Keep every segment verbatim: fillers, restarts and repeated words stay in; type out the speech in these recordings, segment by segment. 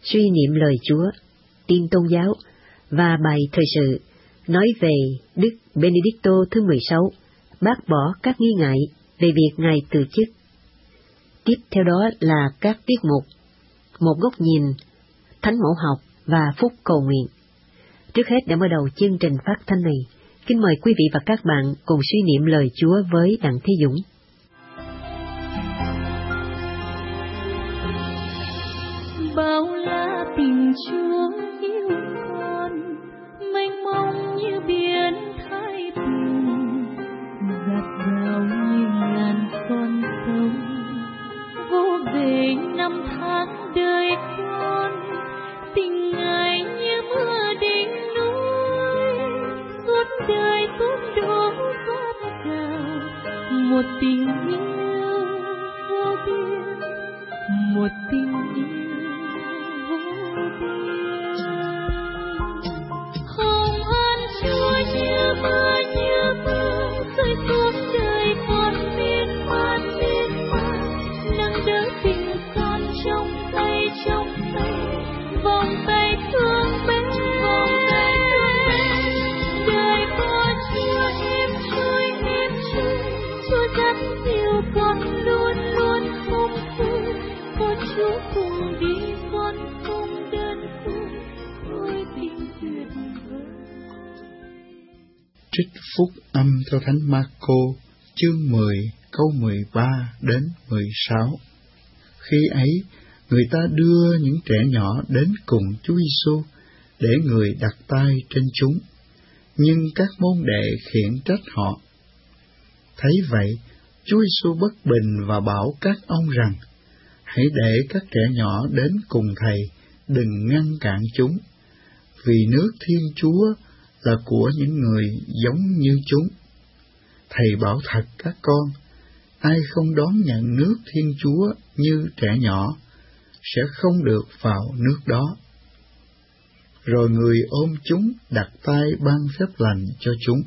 suy niệm lời Chúa, tin tôn giáo và bài thời sự nói về Đức Benedicto thứ mười sáu bác bỏ các nghi ngại về việc Ngài từ chức. Tiếp theo đó là các tiết mục, một góc nhìn, thánh mẫu học và phúc cầu nguyện. Trước hết để mở đầu chương trình phát thanh này, kính mời quý vị và các bạn cùng suy niệm lời Chúa với Đặng Thế Dũng. Bao la tình Chúa yêu con, mênh mông như biển Thái Bình, dạt dào như ngàn con sông, vô bể năm tháng đời con. Tình Ngài như mưa đỉnh núi, suốt đời tuôn đổ vắt trào. Một tình yêu vô biên, một tình yêu hồng ân Chúa như mưa như mưa rơi xuống đời con miên man miên man, nâng đỡ tình con trong tay trong tay, vòng tay thương mến, vòng tay thương mến. Đời có Chúa êm trôi êm trôi, Chúa dắt dìu con luôn luôn không vui. Có Chúa cùng đi con không đơn côi, ôi tình tuyệt vời. Trích phúc âm theo Thánh Marco chương mười câu mười ba đến mười sáu. Khi ấy, người ta đưa những trẻ nhỏ đến cùng Chúa Giêsu để người đặt tay trên chúng, nhưng các môn đệ khiển trách họ. Thấy vậy, Chúa Giêsu bất bình và bảo các ông rằng: hãy để các trẻ nhỏ đến cùng Thầy, đừng ngăn cản chúng, vì nước Thiên Chúa là của những người giống như chúng. Thầy bảo thật các con, ai không đón nhận nước Thiên Chúa như trẻ nhỏ, sẽ không được vào nước đó. Rồi người ôm chúng đặt tay ban phép lành cho chúng.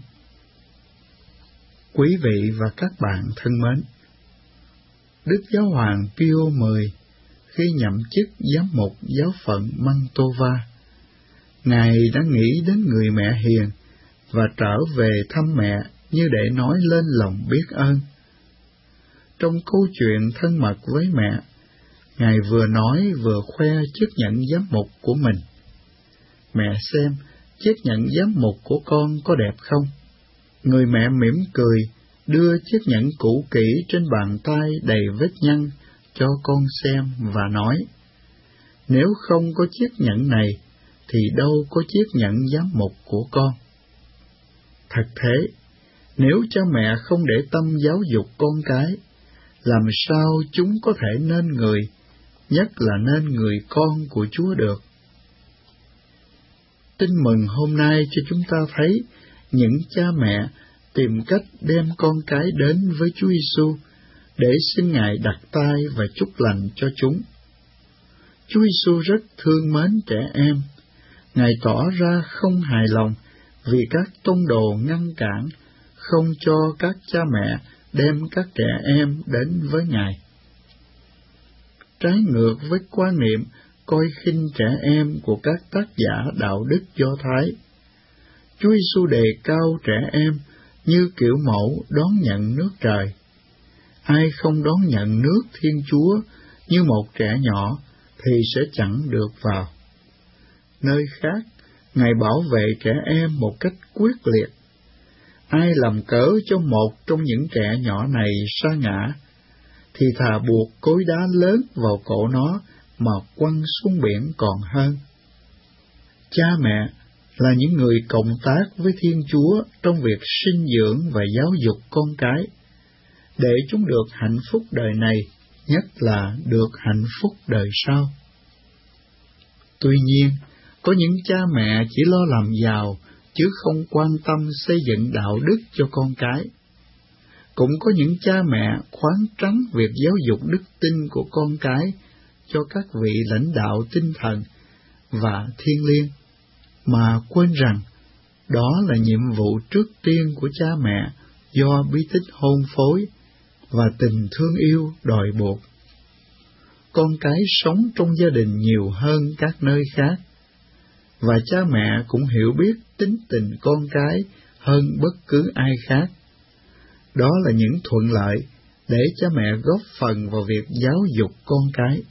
Quý vị và các bạn thân mến, Đức Giáo hoàng Pio mười khi nhậm chức giám mục giáo phận Mantova, Ngài đã nghĩ đến người mẹ hiền và trở về thăm mẹ như để nói lên lòng biết ơn. Trong câu chuyện thân mật với mẹ, Ngài vừa nói vừa khoe chiếc nhẫn giám mục của mình. Mẹ xem, chiếc nhẫn giám mục của con có đẹp không? Người mẹ mỉm cười, đưa chiếc nhẫn cũ kỹ trên bàn tay đầy vết nhăn cho con xem và nói: nếu không có chiếc nhẫn này, thì đâu có chiếc nhẫn giám mục của con. Thật thế, nếu cha mẹ không để tâm giáo dục con cái, làm sao chúng có thể nên người, nhất là nên người con của Chúa được? Tin mừng hôm nay cho chúng ta thấy những cha mẹ tìm cách đem con cái đến với Chúa Giêsu để xin Ngài đặt tay và chúc lành cho chúng. Chúa Giêsu rất thương mến trẻ em. Ngài tỏ ra không hài lòng vì các tông đồ ngăn cản, không cho các cha mẹ đem các trẻ em đến với Ngài. Trái ngược với quan niệm coi khinh trẻ em của các tác giả đạo đức Do Thái, Chúa Giêsu đề cao trẻ em như kiểu mẫu đón nhận nước trời. Ai không đón nhận nước Thiên Chúa như một trẻ nhỏ thì sẽ chẳng được vào. Nơi khác, Ngài bảo vệ trẻ em một cách quyết liệt. Ai làm cớ cho một trong những trẻ nhỏ này sa ngã, thì thà buộc cối đá lớn vào cổ nó mà quăng xuống biển còn hơn. Cha mẹ là những người cộng tác với Thiên Chúa trong việc sinh dưỡng và giáo dục con cái, để chúng được hạnh phúc đời này, nhất là được hạnh phúc đời sau. Tuy nhiên, có những cha mẹ chỉ lo làm giàu, chứ không quan tâm xây dựng đạo đức cho con cái. Cũng có những cha mẹ khoáng trắng việc giáo dục đức tin của con cái cho các vị lãnh đạo tinh thần và thiêng liêng, mà quên rằng đó là nhiệm vụ trước tiên của cha mẹ do bí tích hôn phối và tình thương yêu đòi buộc. con cái sống trong gia đình nhiều hơn các nơi khác, và cha mẹ cũng hiểu biết tính tình con cái hơn bất cứ ai khác. Đó là những thuận lợi để cha mẹ góp phần vào việc giáo dục con cái.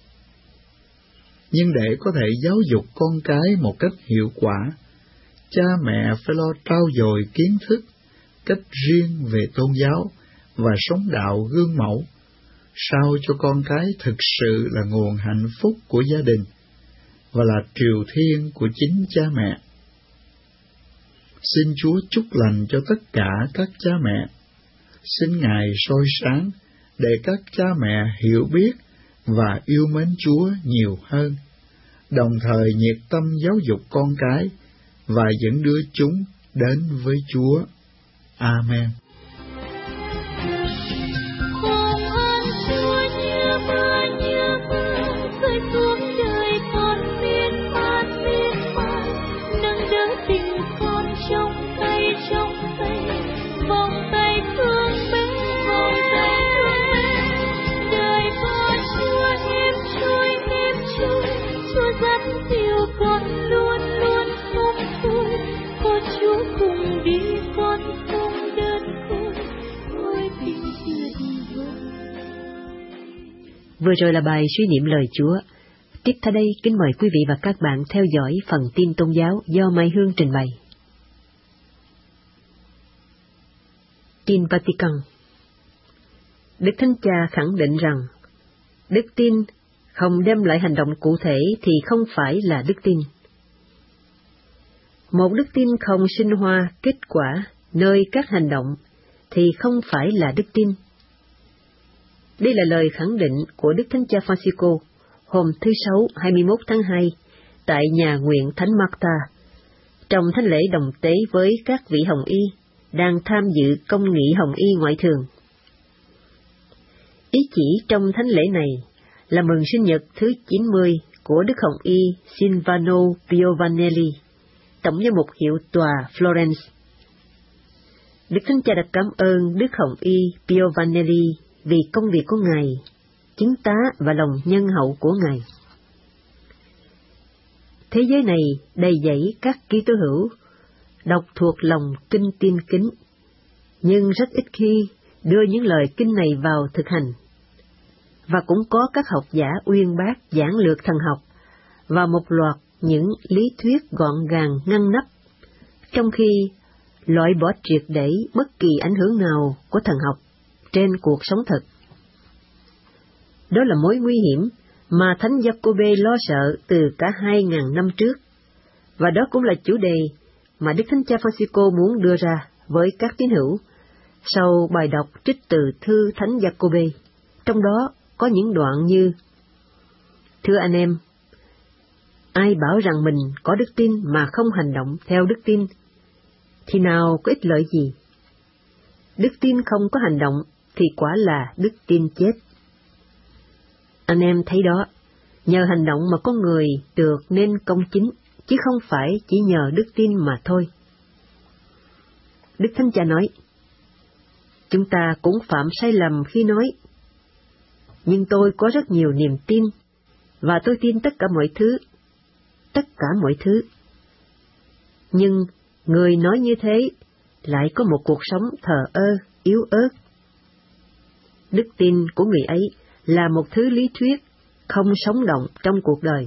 Nhưng để có thể giáo dục con cái một cách hiệu quả, cha mẹ phải lo trau dồi kiến thức, cách riêng về tôn giáo và sống đạo gương mẫu, sao cho con cái thực sự là nguồn hạnh phúc của gia đình và là triều thiên của chính cha mẹ. Xin Chúa chúc lành cho tất cả các cha mẹ. Xin Ngài soi sáng để các cha mẹ hiểu biết và yêu mến Chúa nhiều hơn, đồng thời nhiệt tâm giáo dục con cái và dẫn đưa chúng đến với Chúa. Amen. Vừa rồi là bài suy niệm lời Chúa. Tiếp theo đây, kính mời quý vị và các bạn theo dõi phần tin tôn giáo do Mai Hương trình bày. Tin Vatican. Đức Thánh Cha khẳng định rằng, đức tin không đem lại hành động cụ thể thì không phải là đức tin. Một đức tin không sinh hoa kết quả nơi các hành động thì không phải là đức tin. Đây là lời khẳng định của Đức Thánh Cha Francisco hôm thứ Sáu hai mươi mốt tháng hai tại nhà nguyện Thánh Marta, trong thánh lễ đồng tế với các vị hồng y đang tham dự công nghị hồng y ngoại thường. Ý chỉ trong thánh lễ này là mừng sinh nhật thứ chín mươi của Đức Hồng y Silvano Piovanelli, tổng giám mục hiệu tòa Florence. Đức Thánh Cha đã cảm ơn Đức Hồng y Piovanelli vì công việc của Ngài, chứng tá và lòng nhân hậu của Ngài. Thế giới này đầy dẫy các Kitô hữu đọc thuộc lòng kinh tin kính, nhưng rất ít khi đưa những lời kinh này vào thực hành. Và cũng có các học giả uyên bác giảng lược thần học và một loạt những lý thuyết gọn gàng ngăn nắp, trong khi loại bỏ triệt để bất kỳ ảnh hưởng nào của thần học trên cuộc sống thật. Đó là mối nguy hiểm mà Thánh Giacôbê lo sợ từ cả hai ngàn năm trước, và đó cũng là chủ đề mà Đức Thánh Cha Francisco muốn đưa ra với các tín hữu sau bài đọc trích từ thư Thánh Giacôbê, trong đó có những đoạn như: Thưa anh em, ai bảo rằng mình có đức tin mà không hành động theo đức tin, thì nào có ích lợi gì? Đức tin không có hành động thì quả là đức tin chết. Anh em thấy đó, nhờ hành động mà con người được nên công chính, chứ không phải chỉ nhờ đức tin mà thôi. Đức Thánh Cha nói, chúng ta cũng phạm sai lầm khi nói, nhưng tôi có rất nhiều niềm tin, và tôi tin tất cả mọi thứ, tất cả mọi thứ. Nhưng người nói như thế lại có một cuộc sống thờ ơ, yếu ớt. Đức tin của người ấy là một thứ lý thuyết, không sống động trong cuộc đời.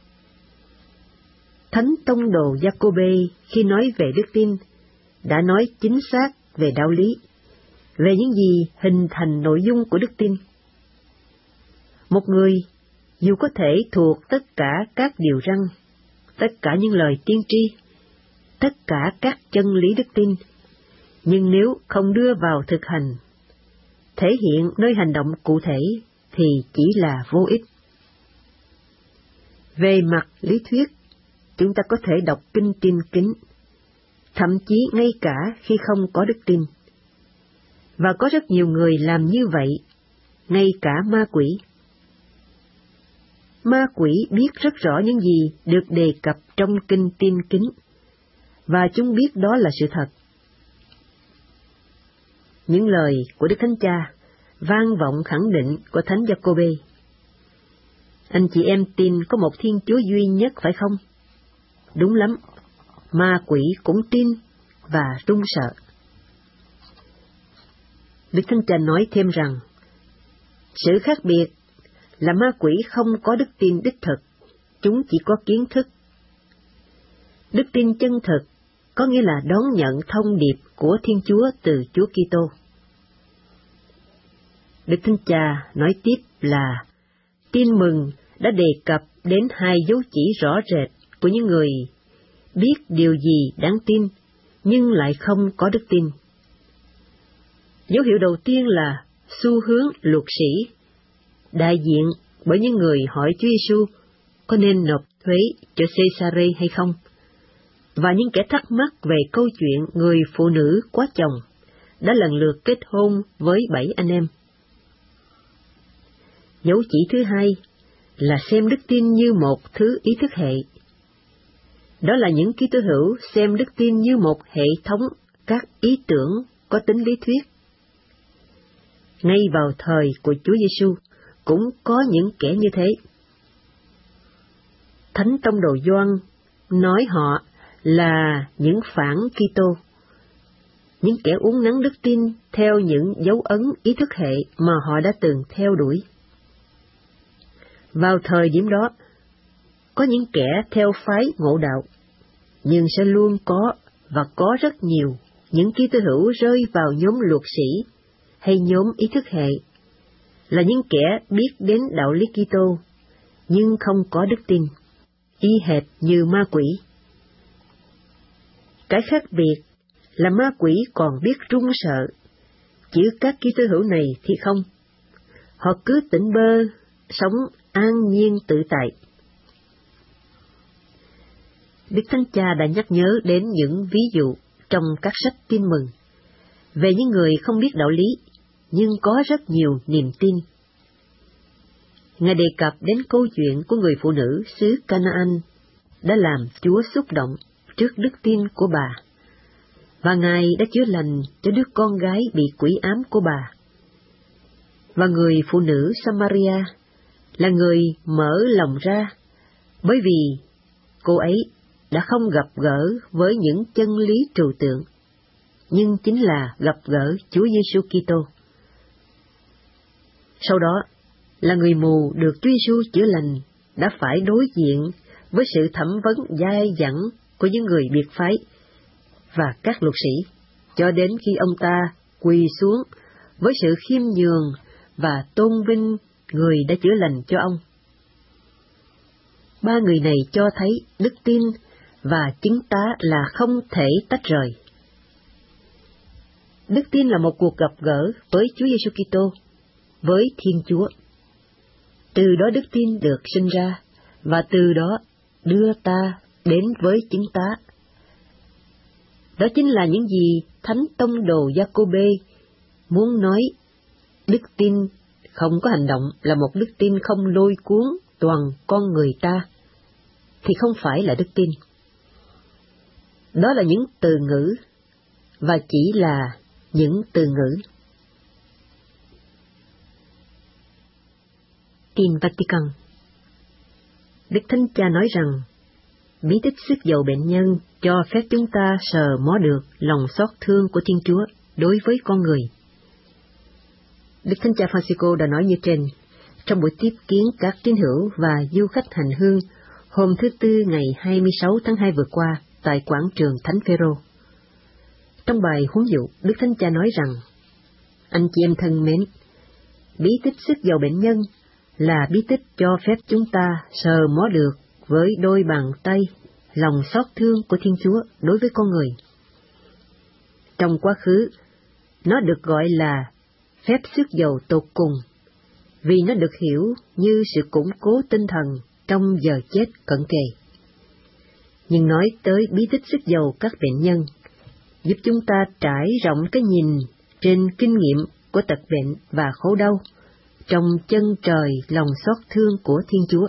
Thánh tông đồ Giacôbê khi nói về đức tin, đã nói chính xác về đạo lý, về những gì hình thành nội dung của đức tin. Một người, dù có thể thuộc tất cả các điều răn, tất cả những lời tiên tri, tất cả các chân lý đức tin, nhưng nếu không đưa vào thực hành, thể hiện nơi hành động cụ thể, thì chỉ là vô ích. Về mặt lý thuyết, chúng ta có thể đọc kinh tin kính, thậm chí ngay cả khi không có đức tin. Và có rất nhiều người làm như vậy, ngay cả ma quỷ. Ma quỷ biết rất rõ những gì được đề cập trong kinh tin kính, và chúng biết đó là sự thật. Những lời của Đức Thánh Cha vang vọng khẳng định của Thánh Giacôbê. Anh chị em tin có một Thiên Chúa duy nhất phải không? Đúng lắm, ma quỷ cũng tin và run sợ. Đức Thánh Cha nói thêm rằng, sự khác biệt là ma quỷ không có đức tin đích thực, chúng chỉ có kiến thức. Đức tin chân thực có nghĩa là đón nhận thông điệp của Thiên Chúa từ Chúa Kitô. Đức Thánh Cha nói tiếp là tin mừng đã đề cập đến hai dấu chỉ rõ rệt của những người biết điều gì đáng tin nhưng lại không có đức tin. Dấu hiệu đầu tiên là xu hướng luật sĩ, đại diện bởi những người hỏi Chúa Giêsu có nên nộp thuế cho Caesare hay không, và những kẻ thắc mắc về câu chuyện người phụ nữ quá chồng đã lần lượt kết hôn với bảy anh em. Dấu chỉ thứ hai là xem đức tin như một thứ ý thức hệ. Đó là những Kitô hữu xem đức tin như một hệ thống các ý tưởng có tính lý thuyết. Ngay vào thời của Chúa Giêsu cũng có những kẻ như thế. Thánh Tông Đồ Gioan nói họ là những phản Kitô, những kẻ uốn nắn đức tin theo những dấu ấn ý thức hệ mà họ đã từng theo đuổi. Vào thời điểm đó, có những kẻ theo phái Ngộ Đạo, nhưng sẽ luôn có và có rất nhiều những Kitô hữu rơi vào nhóm luật sĩ hay nhóm ý thức hệ, là những kẻ biết đến đạo lý Kitô nhưng không có đức tin, y hệt như ma quỷ. Cái khác biệt là ma quỷ còn biết run sợ, chứ các Kitô hữu này thì không. Họ cứ tỉnh bơ, sống an nhiên tự tại. Đức Thánh Cha đã nhắc nhớ đến những ví dụ trong các sách Tin Mừng về những người không biết đạo lý nhưng có rất nhiều niềm tin. Ngài đề cập đến câu chuyện của người phụ nữ xứ Canaan đã làm Chúa xúc động trước đức tin của bà, và Ngài đã chữa lành cho đứa con gái bị quỷ ám của bà. Và người phụ nữ Samaria là người mở lòng ra, bởi vì cô ấy đã không gặp gỡ với những chân lý trừu tượng, nhưng chính là gặp gỡ Chúa Giêsu Kitô. Sau đó là người mù được Chúa Giêsu chữa lành đã phải đối diện với sự thẩm vấn dai dẳng của những người biệt phái và các luật sĩ, cho đến khi ông ta quỳ xuống với sự khiêm nhường và tôn vinh người đã chữa lành cho ông. Ba người này cho thấy đức tin và chứng tá là không thể tách rời. Đức tin là một cuộc gặp gỡ với Chúa Giêsu Kitô, với Thiên Chúa. Từ đó đức tin được sinh ra, và từ đó đưa ta đến với chứng tá. Đó chính là những gì Thánh Tông Đồ Giacôbê muốn nói. Đức tin không có hành động là một đức tin không lôi cuốn toàn con người ta, thì không phải là đức tin. Đó là những từ ngữ, và chỉ là những từ ngữ. Tin Vatican. Đức Thánh Cha nói rằng, bí tích sức dầu bệnh nhân cho phép chúng ta sờ mó được lòng xót thương của Thiên Chúa đối với con người. Đức Thánh Cha Francisco đã nói như trên, trong buổi tiếp kiến các tín hữu và du khách hành hương hôm thứ Tư ngày hai mươi sáu tháng hai vừa qua tại quảng trường Thánh Phêrô. Trong bài huấn dụ, Đức Thánh Cha nói rằng, anh chị em thân mến, bí tích sức dầu bệnh nhân là bí tích cho phép chúng ta sờ mó được với đôi bàn tay lòng xót thương của Thiên Chúa đối với con người. Trong quá khứ, nó được gọi là phép sức dầu tột cùng, vì nó được hiểu như sự củng cố tinh thần trong giờ chết cận kề. Nhưng nói tới bí tích sức dầu các bệnh nhân, giúp chúng ta trải rộng cái nhìn trên kinh nghiệm của tật bệnh và khổ đau, trong chân trời lòng xót thương của Thiên Chúa.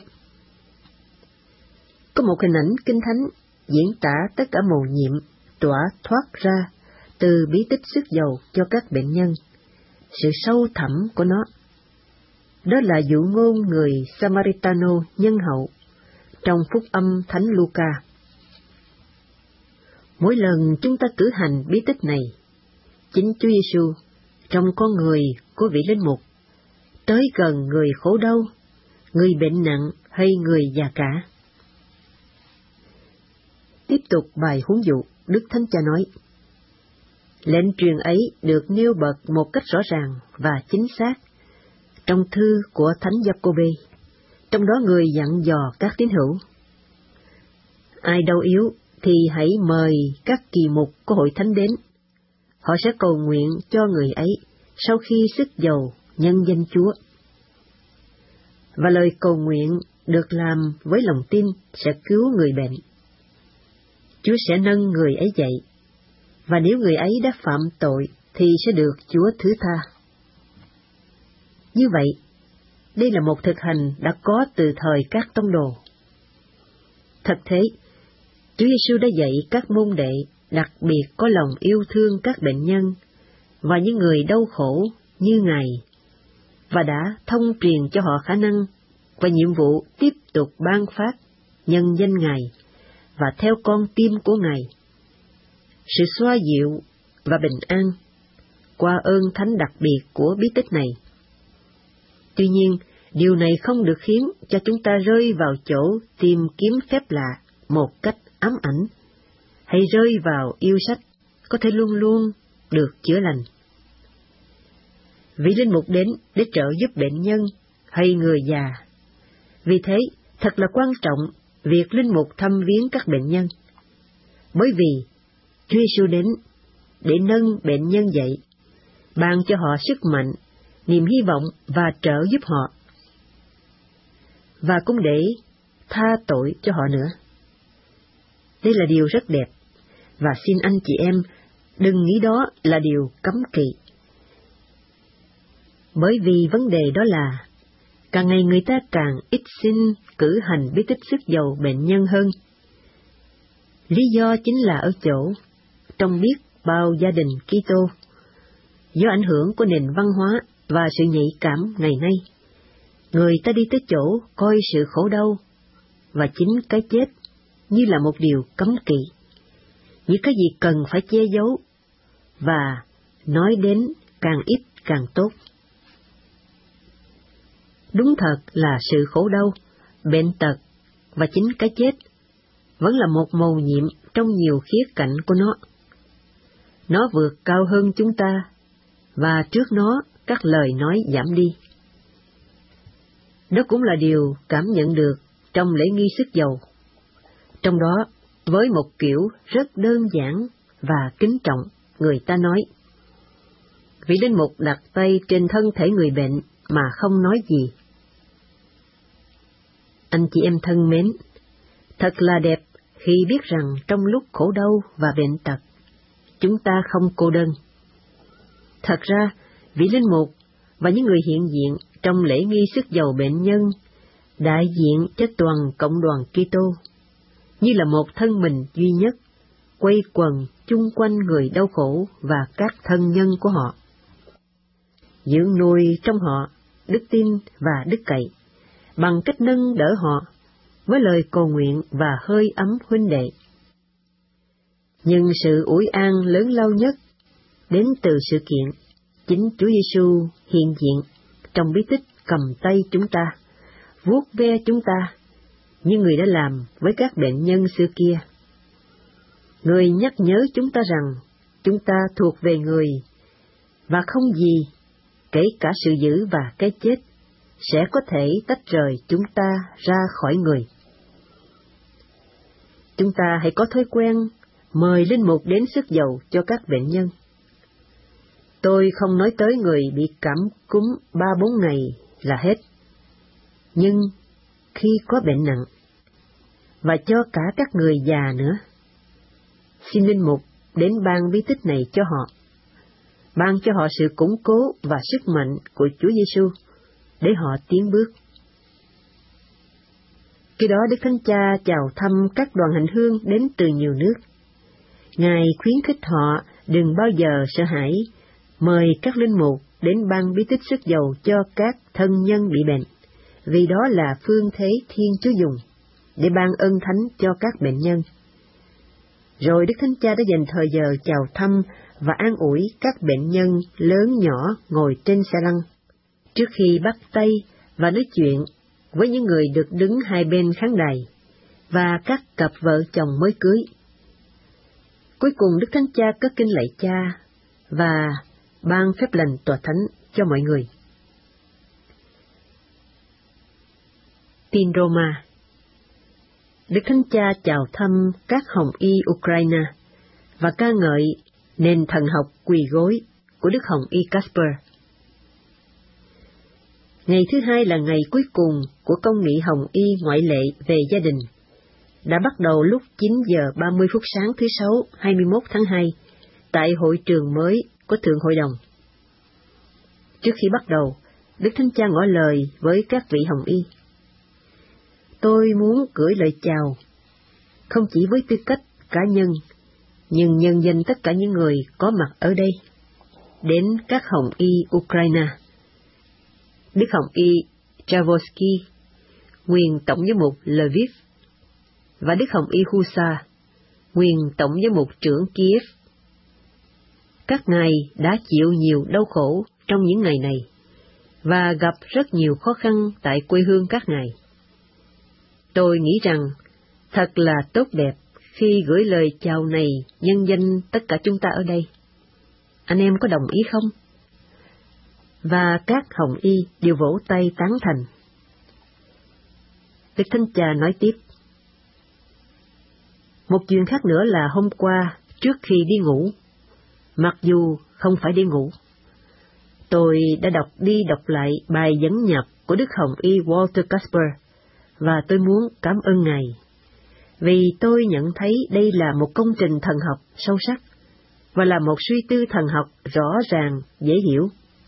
Có một hình ảnh kinh thánh diễn tả tất cả mầu nhiệm tỏa thoát ra từ bí tích sức dầu cho các bệnh nhân, sự sâu thẳm của nó. Đó là dụ ngôn người Samaritano nhân hậu trong phúc âm Thánh Luca. Mỗi lần chúng ta cử hành bí tích này, chính Chúa Giêsu trong con người của vị linh mục tới gần người khổ đau, người bệnh nặng hay người già cả. Tiếp tục bài huấn dụ, Đức Thánh Cha nói: lệnh truyền ấy được nêu bật một cách rõ ràng và chính xác trong thư của Thánh Giacôbê, trong đó người dặn dò các tín hữu: ai đau yếu thì hãy mời các kỳ mục của hội thánh đến, họ sẽ cầu nguyện cho người ấy sau khi sức dầu nhân danh Chúa. Và lời cầu nguyện được làm với lòng tin sẽ cứu người bệnh. Chúa sẽ nâng người ấy dậy, và nếu người ấy đã phạm tội thì sẽ được Chúa thứ tha. Như vậy, đây là một thực hành đã có từ thời các tông đồ. Thật thế, Chúa Giêsu đã dạy các môn đệ đặc biệt có lòng yêu thương các bệnh nhân và những người đau khổ như Ngài, và đã thông truyền cho họ khả năng và nhiệm vụ tiếp tục ban phát nhân danh Ngài và theo con tim của Ngài, sự xoa dịu và bình an qua ơn thánh đặc biệt của bí tích này. Tuy nhiên, điều này không được khiến cho chúng ta rơi vào chỗ tìm kiếm phép lạ một cách ám ảnh, hay rơi vào yêu sách có thể luôn luôn được chữa lành. Vị linh mục đến để trợ giúp bệnh nhân hay người già. Vì thế, thật là quan trọng việc linh mục thăm viếng các bệnh nhân, bởi vì Chúa Giêsu đến để nâng bệnh nhân dậy, ban cho họ sức mạnh, niềm hy vọng và trợ giúp họ, và cũng để tha tội cho họ nữa. Đây là điều rất đẹp, và xin anh chị em đừng nghĩ đó là điều cấm kỵ. Bởi vì vấn đề đó là càng ngày người ta càng ít xin cử hành bí tích sức dầu bệnh nhân hơn. Lý do chính là ở chỗ, trong biết bao gia đình Kitô, do ảnh hưởng của nền văn hóa và sự nhạy cảm ngày nay, người ta đi tới chỗ coi sự khổ đau và chính cái chết như là một điều cấm kỵ, như cái gì cần phải che giấu, và nói đến càng ít càng tốt. Đúng thật là sự khổ đau, bệnh tật và chính cái chết vẫn là một mầu nhiệm trong nhiều khía cạnh của nó. Nó vượt cao hơn chúng ta, và trước nó các lời nói giảm đi. Đó cũng là điều cảm nhận được trong lễ nghi sức dầu. Trong đó, với một kiểu rất đơn giản và kính trọng, người ta nói: vị linh mục đặt tay trên thân thể người bệnh mà không nói gì. Anh chị em thân mến, thật là đẹp khi biết rằng trong lúc khổ đau và bệnh tật, chúng ta không cô đơn. Thật ra, vị linh mục và những người hiện diện trong lễ nghi sức dầu bệnh nhân đại diện cho toàn cộng đoàn Kitô, như là một thân mình duy nhất, quay quần chung quanh người đau khổ và các thân nhân của họ, dưỡng nuôi trong họ đức tin và đức cậy, bằng cách nâng đỡ họ với lời cầu nguyện và hơi ấm huynh đệ. Nhưng sự ủi an lớn lao nhất đến từ sự kiện chính Chúa Giêsu hiện diện trong bí tích cầm tay chúng ta, vuốt ve chúng ta, như người đã làm với các bệnh nhân xưa kia. Người nhắc nhớ chúng ta rằng chúng ta thuộc về người, và không gì, kể cả sự dữ và cái chết, sẽ có thể tách rời chúng ta ra khỏi người. Chúng ta hãy có thói quen mời linh mục đến sức dầu cho các bệnh nhân. Tôi không nói tới người bị cảm cúm ba bốn ngày là hết, nhưng khi có bệnh nặng, và cho cả các người già nữa, xin linh mục đến ban bí tích này cho họ, ban cho họ sự củng cố và sức mạnh của Chúa Giêsu để họ tiến bước. Khi đó Đức Thánh Cha chào thăm các đoàn hành hương đến từ nhiều nước. Ngài khuyến khích họ đừng bao giờ sợ hãi mời các linh mục đến ban bí tích sức dầu cho các thân nhân bị bệnh, vì đó là phương thế Thiên Chúa dùng, để ban ân thánh cho các bệnh nhân. Rồi Đức Thánh Cha đã dành thời giờ chào thăm và an ủi các bệnh nhân lớn nhỏ ngồi trên xe lăn, trước khi bắt tay và nói chuyện với những người được đứng hai bên khán đài, và các cặp vợ chồng mới cưới. Cuối cùng Đức Thánh Cha cất kinh lạy Cha và ban phép lành tòa thánh cho mọi người. Tin Roma. Đức Thánh Cha chào thăm các hồng y Ukraine và ca ngợi nền thần học quỳ gối của Đức Hồng y Casper. Ngày thứ hai là ngày cuối cùng của công nghị hồng y ngoại lệ về gia đình, đã bắt đầu lúc chín giờ ba mươi phút sáng thứ Sáu hai mươi mốt tháng hai tại hội trường mới của Thượng Hội đồng. Trước khi bắt đầu, Đức Thánh Cha ngỏ lời với các vị hồng y. Tôi muốn gửi lời chào, không chỉ với tư cách cá nhân, nhưng nhân danh tất cả những người có mặt ở đây, đến các hồng y Ukraine. Đức Hồng y Chavorsky, nguyên Tổng giám mục Lviv, và Đức Hồng y Husa, nguyên Tổng giám mục trưởng Kiev. Các ngài đã chịu nhiều đau khổ trong những ngày này, và gặp rất nhiều khó khăn tại quê hương các ngài. Tôi nghĩ rằng thật là tốt đẹp khi gửi lời chào này nhân danh tất cả chúng ta ở đây. Anh em có đồng ý không? Và các hồng y đều vỗ tay tán thành. Đức Thánh Cha nói tiếp. Một chuyện khác nữa là hôm qua, trước khi đi ngủ, mặc dù không phải đi ngủ, tôi đã đọc đi đọc lại bài dẫn nhập của Đức Hồng y Walter Casper, và tôi muốn cảm ơn Ngài, vì tôi nhận thấy đây là một công trình thần học sâu sắc, và là một suy tư thần học rõ ràng, dễ hiểu.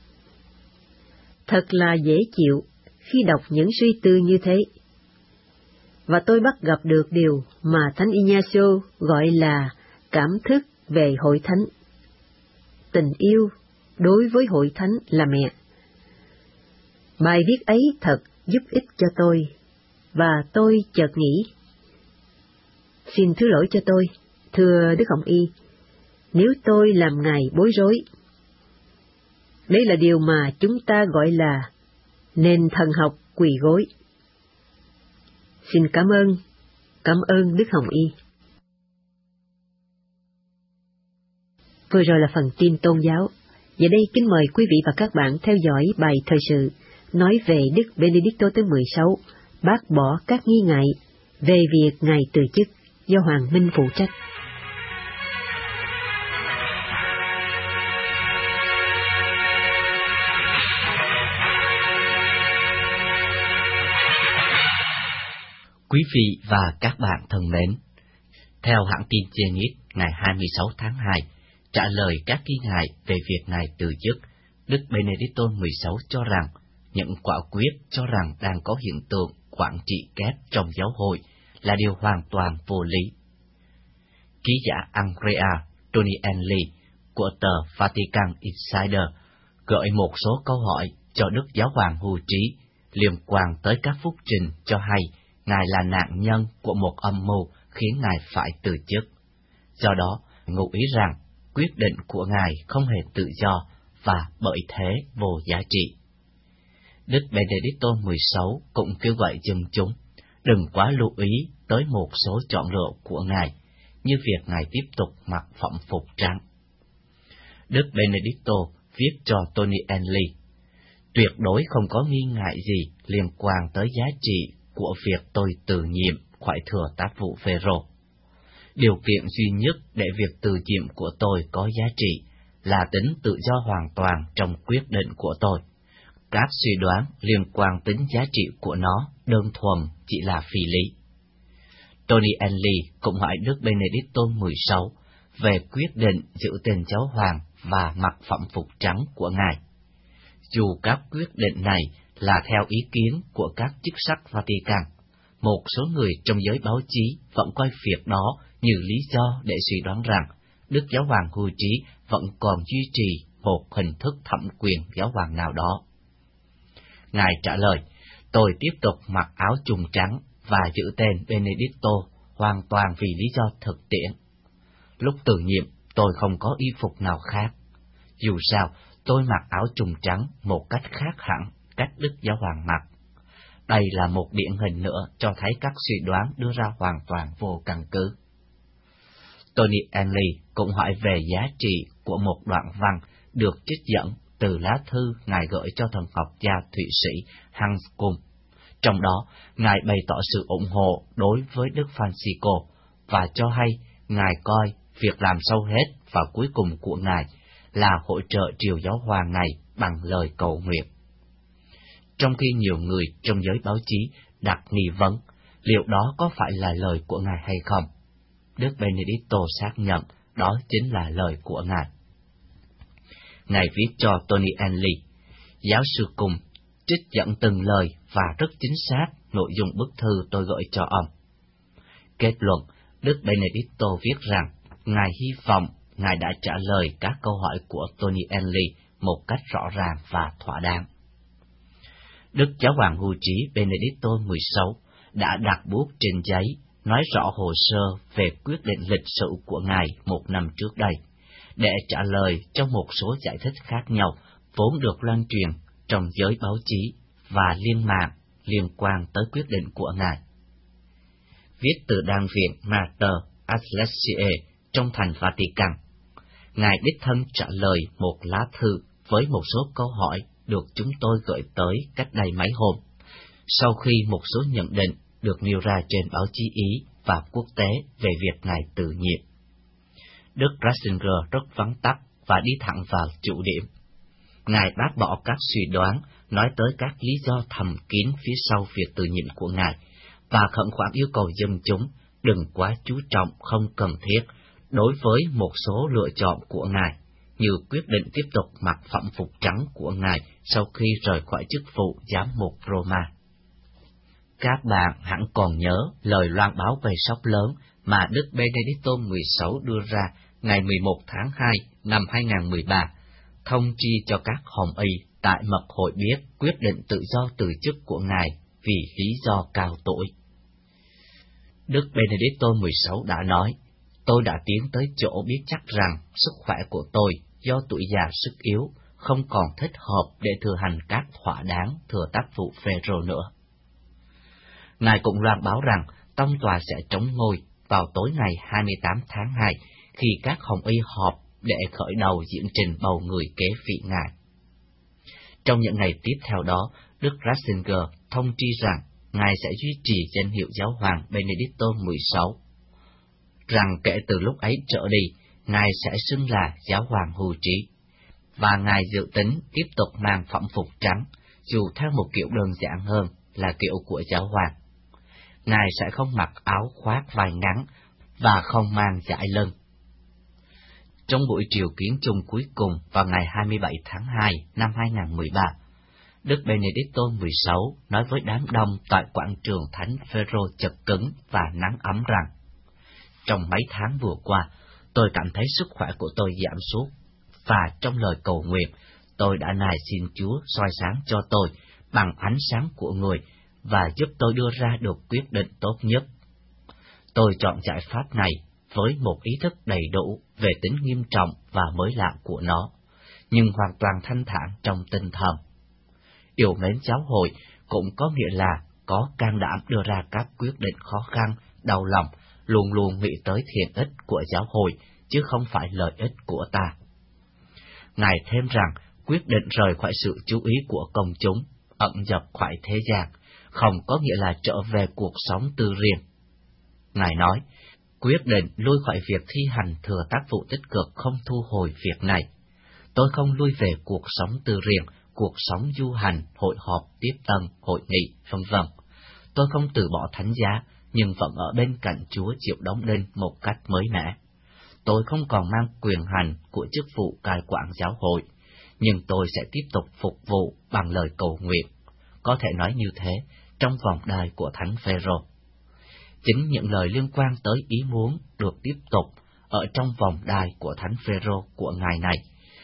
Thật là dễ chịu khi đọc những suy tư như thế. Và tôi bắt gặp được điều mà Thánh Ignacio gọi là cảm thức về hội thánh. Tình yêu đối với hội thánh là mẹ. Bài viết ấy thật giúp ích cho tôi, và tôi chợt nghĩ, xin thứ lỗi cho tôi, thưa Đức Hồng y, nếu tôi làm Ngài bối rối. Đây là điều mà chúng ta gọi là nền thần học quỳ gối. Xin cảm ơn, cảm ơn Đức Hồng y. Vừa rồi là phần tin tôn giáo. Giờ đây kính mời quý vị và các bạn theo dõi bài thời sự nói về Đức Benedicto thứ mười sáu, bác bỏ các nghi ngại về việc Ngài từ chức do Hoàng Minh phụ trách. Quý vị và các bạn thân mến, theo hãng tin Zenit ngày hai mươi sáu tháng hai, trả lời các nghi ngại về việc Ngài từ chức, Đức Benedicto mười sáu cho rằng những quả quyết cho rằng đang có hiện tượng quản trị kép trong giáo hội là điều hoàn toàn vô lý. Ký giả Andrea Tonielli của tờ Vatican Insider gợi một số câu hỏi cho Đức Giáo hoàng hưu trí liên quan tới các phúc trình cho hay Ngài là nạn nhân của một âm mưu khiến Ngài phải từ chức. Do đó, ngụ ý rằng quyết định của Ngài không hề tự do và bởi thế vô giá trị. Đức Benedicto mười sáu cũng kêu gọi dân chúng đừng quá lưu ý tới một số chọn lựa của Ngài, như việc Ngài tiếp tục mặc phẩm phục trắng. Đức Benedicto viết cho Tony Enley, tuyệt đối không có nghi ngại gì liên quan tới giá trị của việc tôi từ nhiệm khoải thừa tác vụ Phêrô. Điều kiện duy nhất để việc từ nhiệm của tôi có giá trị là tính tự do hoàn toàn trong quyết định của tôi. Các suy đoán liên quan tính giá trị của nó đơn thuần chỉ là phi lý. Tony Enley cũng hỏi Đức Benedicto mười sáu về quyết định giữ tên giáo hoàng và mặc phẩm phục trắng của Ngài. Dù các quyết định này là theo ý kiến của các chức sắc Vatican, một số người trong giới báo chí vẫn coi việc đó như lý do để suy đoán rằng Đức Giáo hoàng hưu trí vẫn còn duy trì một hình thức thẩm quyền giáo hoàng nào đó. Ngài trả lời, tôi tiếp tục mặc áo trùng trắng và giữ tên Benedicto hoàn toàn vì lý do thực tiễn. Lúc từ nhiệm, tôi không có y phục nào khác. Dù sao, tôi mặc áo trùng trắng một cách khác hẳn cách Đức Giáo Hoàng mặc. Đây là một điển hình nữa cho thấy các suy đoán đưa ra hoàn toàn vô căn cứ. Tony Henley cũng hỏi về giá trị của một đoạn văn được trích dẫn từ lá thư Ngài gửi cho thần học gia Thụy Sĩ Hans Kuhn. Trong đó, Ngài bày tỏ sự ủng hộ đối với Đức Francisco và cho hay Ngài coi việc làm sâu hết và cuối cùng của Ngài là hỗ trợ triều giáo hoàng này bằng lời cầu nguyện. Trong khi nhiều người trong giới báo chí đặt nghi vấn liệu đó có phải là lời của Ngài hay không, Đức Benedicto xác nhận đó chính là lời của Ngài. Ngài viết cho Tony Henley, giáo sư Kuhn trích dẫn từng lời và rất chính xác nội dung bức thư tôi gửi cho ông. Kết luận, Đức Benedicto viết rằng Ngài hy vọng Ngài đã trả lời các câu hỏi của Tony Henley một cách rõ ràng và thỏa đáng. Đức Giáo hoàng hưu trí Benedicto mười sáu đã đặt bút trên giấy nói rõ hồ sơ về quyết định lịch sử của Ngài một năm trước đây, để trả lời cho một số giải thích khác nhau vốn được loan truyền trong giới báo chí và liên mạng liên quan tới quyết định của Ngài. Viết từ Đan viện Mater Ecclesiae trong thành Vatican, Ngài đích thân trả lời một lá thư với một số câu hỏi được chúng tôi gửi tới cách đây mấy hôm, sau khi một số nhận định được nêu ra trên báo chí Ý và quốc tế về việc Ngài từ nhiệm. Đức Ratzinger rất vắn tắt và đi thẳng vào chủ điểm. Ngài bác bỏ các suy đoán, nói tới các lý do thầm kín phía sau việc từ nhiệm của Ngài, và khẩn khoản yêu cầu dân chúng đừng quá chú trọng không cần thiết đối với một số lựa chọn của Ngài, như quyết định tiếp tục mặc phẩm phục trắng của Ngài sau khi rời khỏi chức vụ giám mục Roma. Các bạn hẳn còn nhớ lời loan báo về sốc lớn mà Đức Benedicto mười sáu đưa ra ngày mười một tháng hai năm hai nghìn không trăm mười ba, thông chi cho các hồng y tại mật hội biết quyết định tự do từ chức của Ngài vì lý do cao tuổi. Đức Benedicto mười sáu đã nói, tôi đã tiến tới chỗ biết chắc rằng sức khỏe của tôi do tuổi già sức yếu không còn thích hợp để thừa hành các thỏa đáng thừa tác vụ Phêrô nữa. Ngài cũng loan báo rằng tông tòa sẽ trống ngôi vào tối ngày hai mươi tám tháng hai khi các hồng y họp để khởi đầu diễn trình bầu người kế vị Ngài. Trong những ngày tiếp theo đó, Đức Ratzinger thông tri rằng Ngài sẽ duy trì danh hiệu giáo hoàng Benedicto mười sáu, rằng kể từ lúc ấy trở đi, Ngài sẽ xưng là giáo hoàng hưu trí, và Ngài dự tính tiếp tục mang phẩm phục trắng, dù theo một kiểu đơn giản hơn là kiểu của giáo hoàng. Ngài sẽ không mặc áo khoác vai ngắn và không mang dải lưng. Trong buổi triều kiến chung cuối cùng vào ngày hai mươi bảy tháng hai năm hai nghìn không trăm mười ba, Đức Benedicto mười sáu nói với đám đông tại quảng trường Thánh Phêrô chật cứng và nắng ấm rằng, trong mấy tháng vừa qua, tôi cảm thấy sức khỏe của tôi giảm sút, và trong lời cầu nguyện, tôi đã nài xin Chúa soi sáng cho tôi bằng ánh sáng của người và giúp tôi đưa ra được quyết định tốt nhất. Tôi chọn giải pháp này với một ý thức đầy đủ về tính nghiêm trọng và mới lạ của nó, nhưng hoàn toàn thanh thản trong tinh thần. Yêu mến giáo hội cũng có nghĩa là có can đảm đưa ra các quyết định khó khăn, đau lòng, luôn luôn nghĩ tới thiện ích của giáo hội, chứ không phải lợi ích của ta. Ngài thêm rằng, quyết định rời khỏi sự chú ý của công chúng, ẩn dập khỏi thế gian, không có nghĩa là trở về cuộc sống tư riêng. Ngài nói, quyết định lui khỏi việc thi hành thừa tác vụ tích cực không thu hồi việc này. Tôi không lui về cuộc sống tư riêng, cuộc sống du hành, hội họp, tiếp tân, hội nghị, vân vân. Tôi không từ bỏ thánh giá, nhưng vẫn ở bên cạnh Chúa chịu đóng đinh một cách mới mẻ. Tôi không còn mang quyền hành của chức vụ cai quản giáo hội, nhưng tôi sẽ tiếp tục phục vụ bằng lời cầu nguyện, có thể nói như thế, trong vòng đài của Thánh Phêrô. Chính những lời liên quan tới ý muốn được tiếp tục ở trong vòng đài của Thánh Phêrô của Ngài này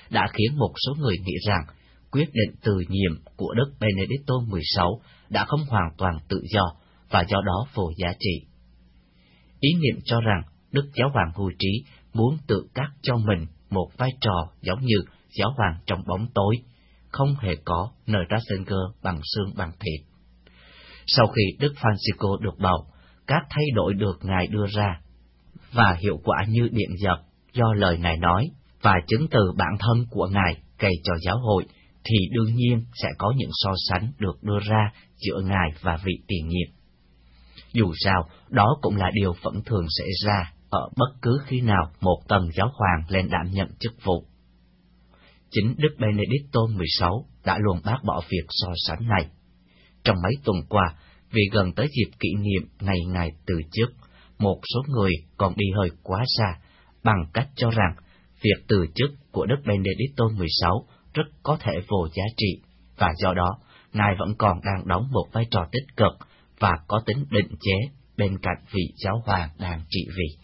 đã khiến một số người nghĩ rằng quyết định từ nhiệm của Đức Benedicto mười sáu đã không hoàn toàn tự do và do đó vô giá trị. Ý niệm cho rằng Đức Giáo hoàng hưu trí muốn tự cắt cho mình một vai trò giống như giáo hoàng trong bóng tối, không hề có nơi Ratzinger bằng xương bằng thịt. Sau khi Đức Francisco được bầu, các thay đổi được Ngài đưa ra, và hiệu quả như điện giật do lời Ngài nói và chứng từ bản thân của Ngài gây cho giáo hội, thì đương nhiên sẽ có những so sánh được đưa ra giữa Ngài và vị tiền nhiệm. Dù sao, đó cũng là điều vẫn thường xảy ra ở bất cứ khi nào một tầng giáo hoàng lên đảm nhận chức vụ. Chính Đức Benedicto mười sáu đã luôn bác bỏ việc so sánh này. Trong mấy tuần qua, vì gần tới dịp kỷ niệm ngày Ngài từ chức, một số người còn đi hơi quá xa, bằng cách cho rằng việc từ chức của Đức Benedicto mười sáu rất có thể vô giá trị, và do đó, Ngài vẫn còn đang đóng một vai trò tích cực và có tính định chế bên cạnh vị giáo hoàng đang trị vì.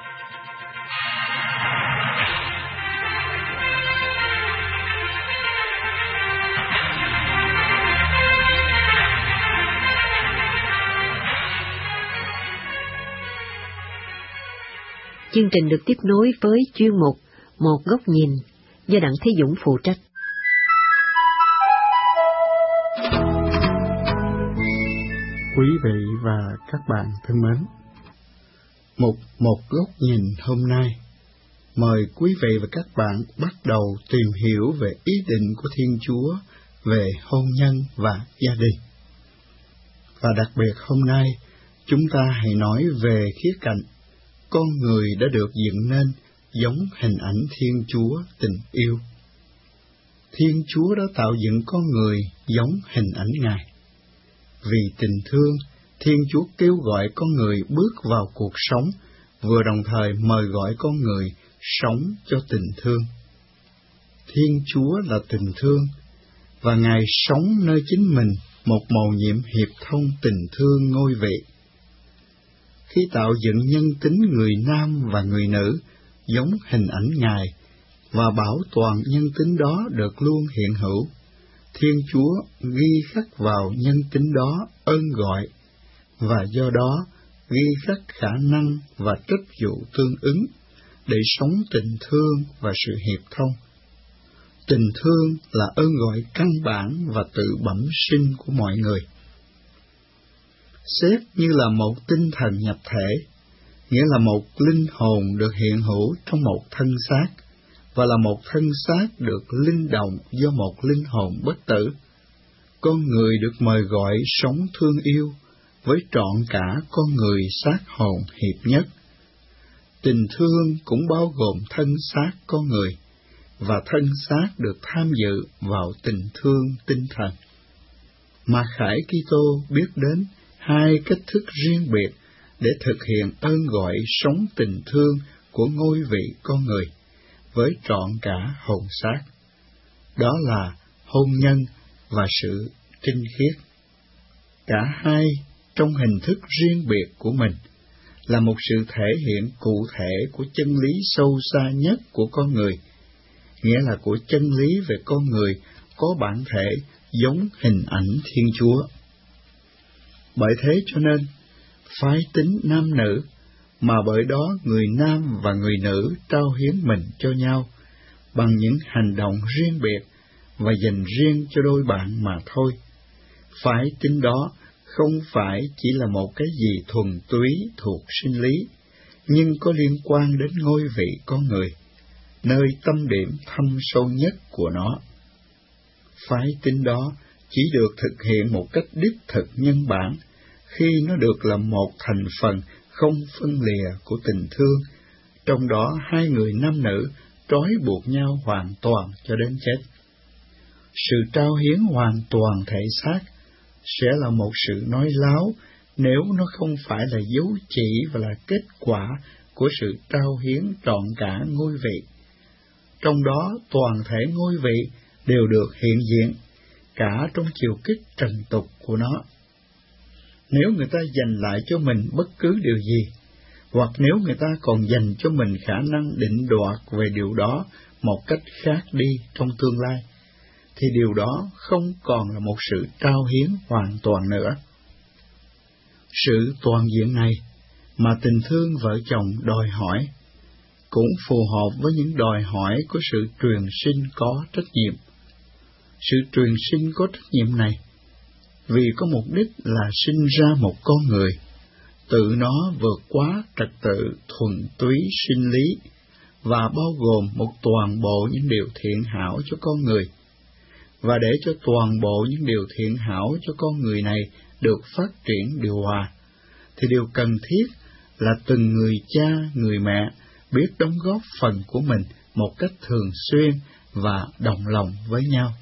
Chương trình được tiếp nối với chuyên mục Một góc nhìn do Đặng Thế Dũng phụ trách. Quý vị và các bạn thân mến, Mục Một góc nhìn hôm nay mời quý vị và các bạn bắt đầu tìm hiểu về ý định của Thiên Chúa về hôn nhân và gia đình. Và đặc biệt hôm nay, chúng ta hãy nói về khía cạnh con người đã được dựng nên giống hình ảnh Thiên Chúa tình yêu. Thiên Chúa đã tạo dựng con người giống hình ảnh Ngài. Vì tình thương, Thiên Chúa kêu gọi con người bước vào cuộc sống, vừa đồng thời mời gọi con người sống cho tình thương. Thiên Chúa là tình thương, và Ngài sống nơi chính mình một mầu nhiệm hiệp thông tình thương ngôi vị. Khi tạo dựng nhân tính người nam và người nữ giống hình ảnh Ngài, và bảo toàn nhân tính đó được luôn hiện hữu, Thiên Chúa ghi khắc vào nhân tính đó ơn gọi, và do đó ghi khắc khả năng và trách vụ tương ứng để sống tình thương và sự hiệp thông. Tình thương là ơn gọi căn bản và tự bẩm sinh của mọi người. Xét như là một tinh thần nhập thể, nghĩa là một linh hồn được hiện hữu trong một thân xác, và là một thân xác được linh động do một linh hồn bất tử. Con người được mời gọi sống thương yêu với trọn cả con người xác hồn hiệp nhất. Tình thương cũng bao gồm thân xác con người, và thân xác được tham dự vào tình thương tinh thần. Mà Khải Kitô biết đến hai cách thức riêng biệt để thực hiện ơn gọi sống tình thương của ngôi vị con người với trọn cả hồn xác. Đó là hôn nhân và sự trinh khiết. Cả hai trong hình thức riêng biệt của mình là một sự thể hiện cụ thể của chân lý sâu xa nhất của con người, nghĩa là của chân lý về con người có bản thể giống hình ảnh Thiên Chúa. Bởi thế cho nên, phái tính nam nữ, mà bởi đó người nam và người nữ trao hiến mình cho nhau bằng những hành động riêng biệt và dành riêng cho đôi bạn mà thôi. Phái tính đó không phải chỉ là một cái gì thuần túy thuộc sinh lý, nhưng có liên quan đến ngôi vị con người, nơi tâm điểm thâm sâu nhất của nó. Phái tính đó chỉ được thực hiện một cách đích thực nhân bản, khi nó được là một thành phần không phân lìa của tình thương, trong đó hai người nam nữ trói buộc nhau hoàn toàn cho đến chết. Sự trao hiến hoàn toàn thể xác sẽ là một sự nói láo nếu nó không phải là dấu chỉ và là kết quả của sự trao hiến trọn cả ngôi vị. Trong đó toàn thể ngôi vị đều được hiện diện, cả trong chiều kích trần tục của nó. Nếu người ta dành lại cho mình bất cứ điều gì, Hoặc nếu người ta còn dành cho mình khả năng định đoạt về điều đó một cách khác đi trong tương lai, thì điều đó không còn là một sự trao hiến hoàn toàn nữa. Sự toàn diện này mà tình thương vợ chồng đòi hỏi cũng phù hợp với những đòi hỏi của sự truyền sinh có trách nhiệm. Sự truyền sinh có trách nhiệm này vì có mục đích là sinh ra một con người, tự nó vượt quá trật tự thuần túy sinh lý và bao gồm một toàn bộ những điều thiện hảo cho con người. Và để cho toàn bộ những điều thiện hảo cho con người này được phát triển điều hòa, thì điều cần thiết là từng người cha, người mẹ biết đóng góp phần của mình một cách thường xuyên và đồng lòng với nhau.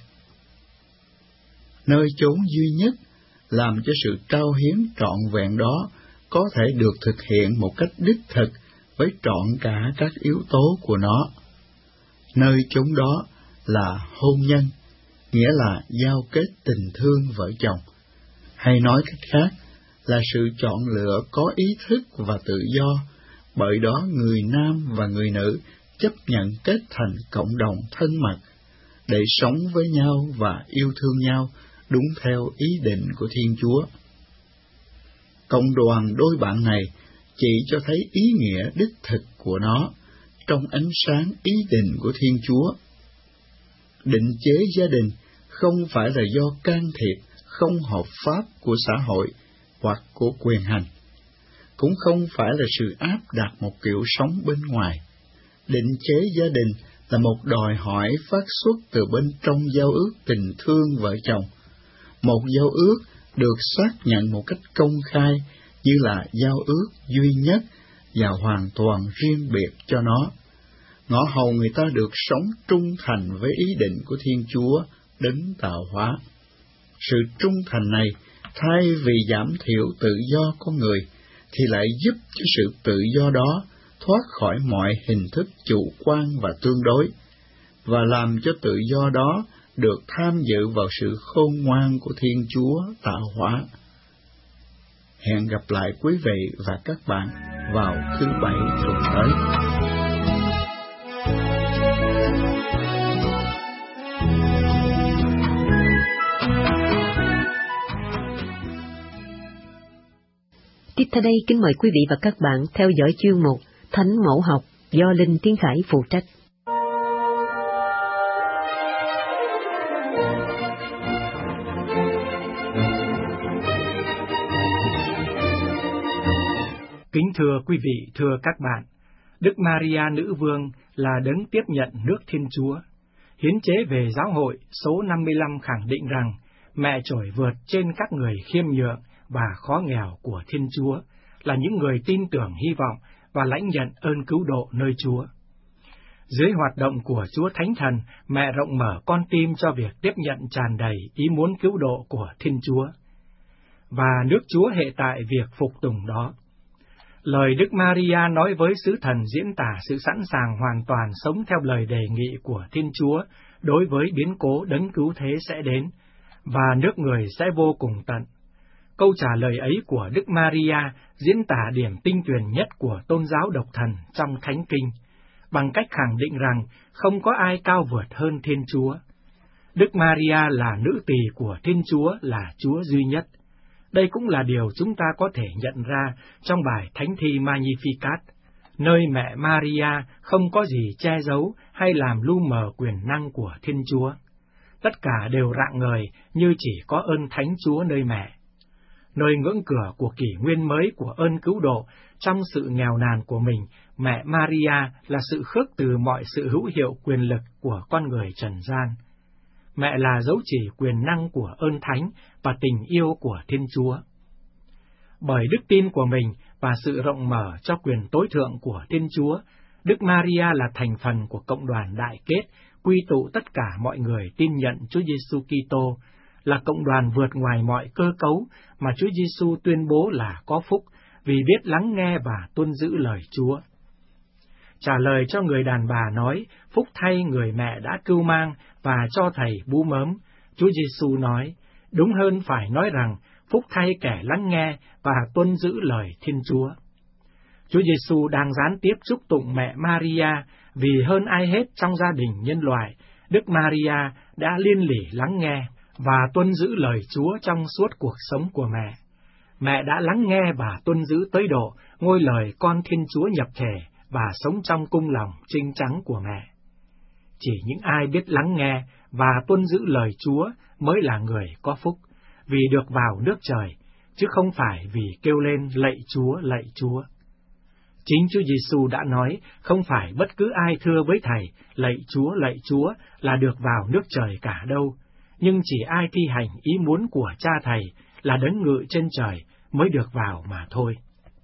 Nơi chốn duy nhất làm cho sự trao hiến trọn vẹn đó có thể được thực hiện một cách đích thực với trọn cả các yếu tố của nó. Nơi chốn đó là hôn nhân, nghĩa là giao kết tình thương vợ chồng, hay nói cách khác là sự chọn lựa có ý thức và tự do, bởi đó người nam và người nữ chấp nhận kết thành cộng đồng thân mật để sống với nhau và yêu thương nhau đúng theo ý định của Thiên Chúa. Cộng đoàn đôi bạn này chỉ cho thấy ý nghĩa đích thực của nó trong ánh sáng ý định của Thiên Chúa. Định chế gia đình không phải là do can thiệp không hợp pháp của xã hội hoặc của quyền hành, cũng không phải là sự áp đặt một kiểu sống bên ngoài. Định chế gia đình là một đòi hỏi phát xuất từ bên trong giao ước tình thương vợ chồng, một giao ước được xác nhận một cách công khai như là giao ước duy nhất và hoàn toàn riêng biệt cho nó, ngõ hầu người ta được sống trung thành với ý định của Thiên Chúa đấng tạo hóa. Sự trung thành này, thay vì giảm thiểu tự do con người, thì lại giúp cho sự tự do đó thoát khỏi mọi hình thức chủ quan và tương đối, và làm cho tự do đó được tham dự vào sự khôn ngoan của Thiên Chúa tạo hóa. Hẹn gặp lại quý vị và các bạn vào thứ Bảy tuần tới. Tiếp theo đây, kính mời quý vị và các bạn theo dõi chuyên mục Thánh Mẫu Học do Linh Tiến Khải phụ trách. Kính thưa quý vị, thưa các bạn, Đức Maria Nữ Vương là đấng tiếp nhận nước Thiên Chúa. Hiến chế về giáo hội số năm mươi lăm khẳng định rằng mẹ trỗi vượt trên các người khiêm nhượng và khó nghèo của Thiên Chúa, là những người tin tưởng hy vọng và lãnh nhận ơn cứu độ nơi Chúa. Dưới hoạt động của Chúa Thánh Thần, mẹ rộng mở con tim cho việc tiếp nhận tràn đầy ý muốn cứu độ của Thiên Chúa, và nước Chúa hệ tại việc phục tùng đó. Lời Đức Maria nói với sứ thần diễn tả sự sẵn sàng hoàn toàn sống theo lời đề nghị của Thiên Chúa đối với biến cố đấng cứu thế sẽ đến, và nước người sẽ vô cùng tận. Câu trả lời ấy của Đức Maria diễn tả điểm tinh tuyền nhất của tôn giáo độc thần trong Thánh Kinh, bằng cách khẳng định rằng không có ai cao vượt hơn Thiên Chúa. Đức Maria là nữ tỳ của Thiên Chúa, là Chúa duy nhất. Đây cũng là điều chúng ta có thể nhận ra trong bài Thánh thi Magnificat, nơi mẹ Maria không có gì che giấu hay làm lu mờ quyền năng của Thiên Chúa. Tất cả đều rạng ngời như chỉ có ơn Thánh Chúa nơi mẹ. Nơi ngưỡng cửa của kỷ nguyên mới của ơn cứu độ, trong sự nghèo nàn của mình, mẹ Maria là sự khước từ mọi sự hữu hiệu quyền lực của con người trần gian. Mẹ là dấu chỉ quyền năng của ơn thánh và tình yêu của Thiên Chúa. Bởi đức tin của mình và sự rộng mở cho quyền tối thượng của Thiên Chúa, Đức Maria là thành phần của cộng đoàn đại kết, quy tụ tất cả mọi người tin nhận Chúa Giêsu Kitô, là cộng đoàn vượt ngoài mọi cơ cấu mà Chúa Giêsu tuyên bố là có phúc vì biết lắng nghe và tuân giữ lời Chúa. Trả lời cho người đàn bà nói, phúc thay người mẹ đã cưu mang và cho thầy bú mớm, Chúa Giêsu nói, đúng hơn phải nói rằng, phúc thay kẻ lắng nghe và tuân giữ lời Thiên Chúa. Chúa Giêsu đang gián tiếp chúc tụng mẹ Maria vì hơn ai hết trong gia đình nhân loại, Đức Maria đã liên lỉ lắng nghe và tuân giữ lời Chúa trong suốt cuộc sống của mẹ. Mẹ đã lắng nghe và tuân giữ tới độ ngôi lời con Thiên Chúa nhập thể và sống trong cung lòng trinh trắng của mẹ. Chỉ những ai biết lắng nghe và tuân giữ lời Chúa mới là người có phúc, vì được vào nước trời, chứ không phải vì kêu lên lạy Chúa, lạy Chúa. Chính Chúa Giêsu đã nói, không phải bất cứ ai thưa với Thầy, lạy Chúa, lạy Chúa là được vào nước trời cả đâu, nhưng chỉ ai thi hành ý muốn của Cha Thầy là đấng ngự trên trời mới được vào mà thôi.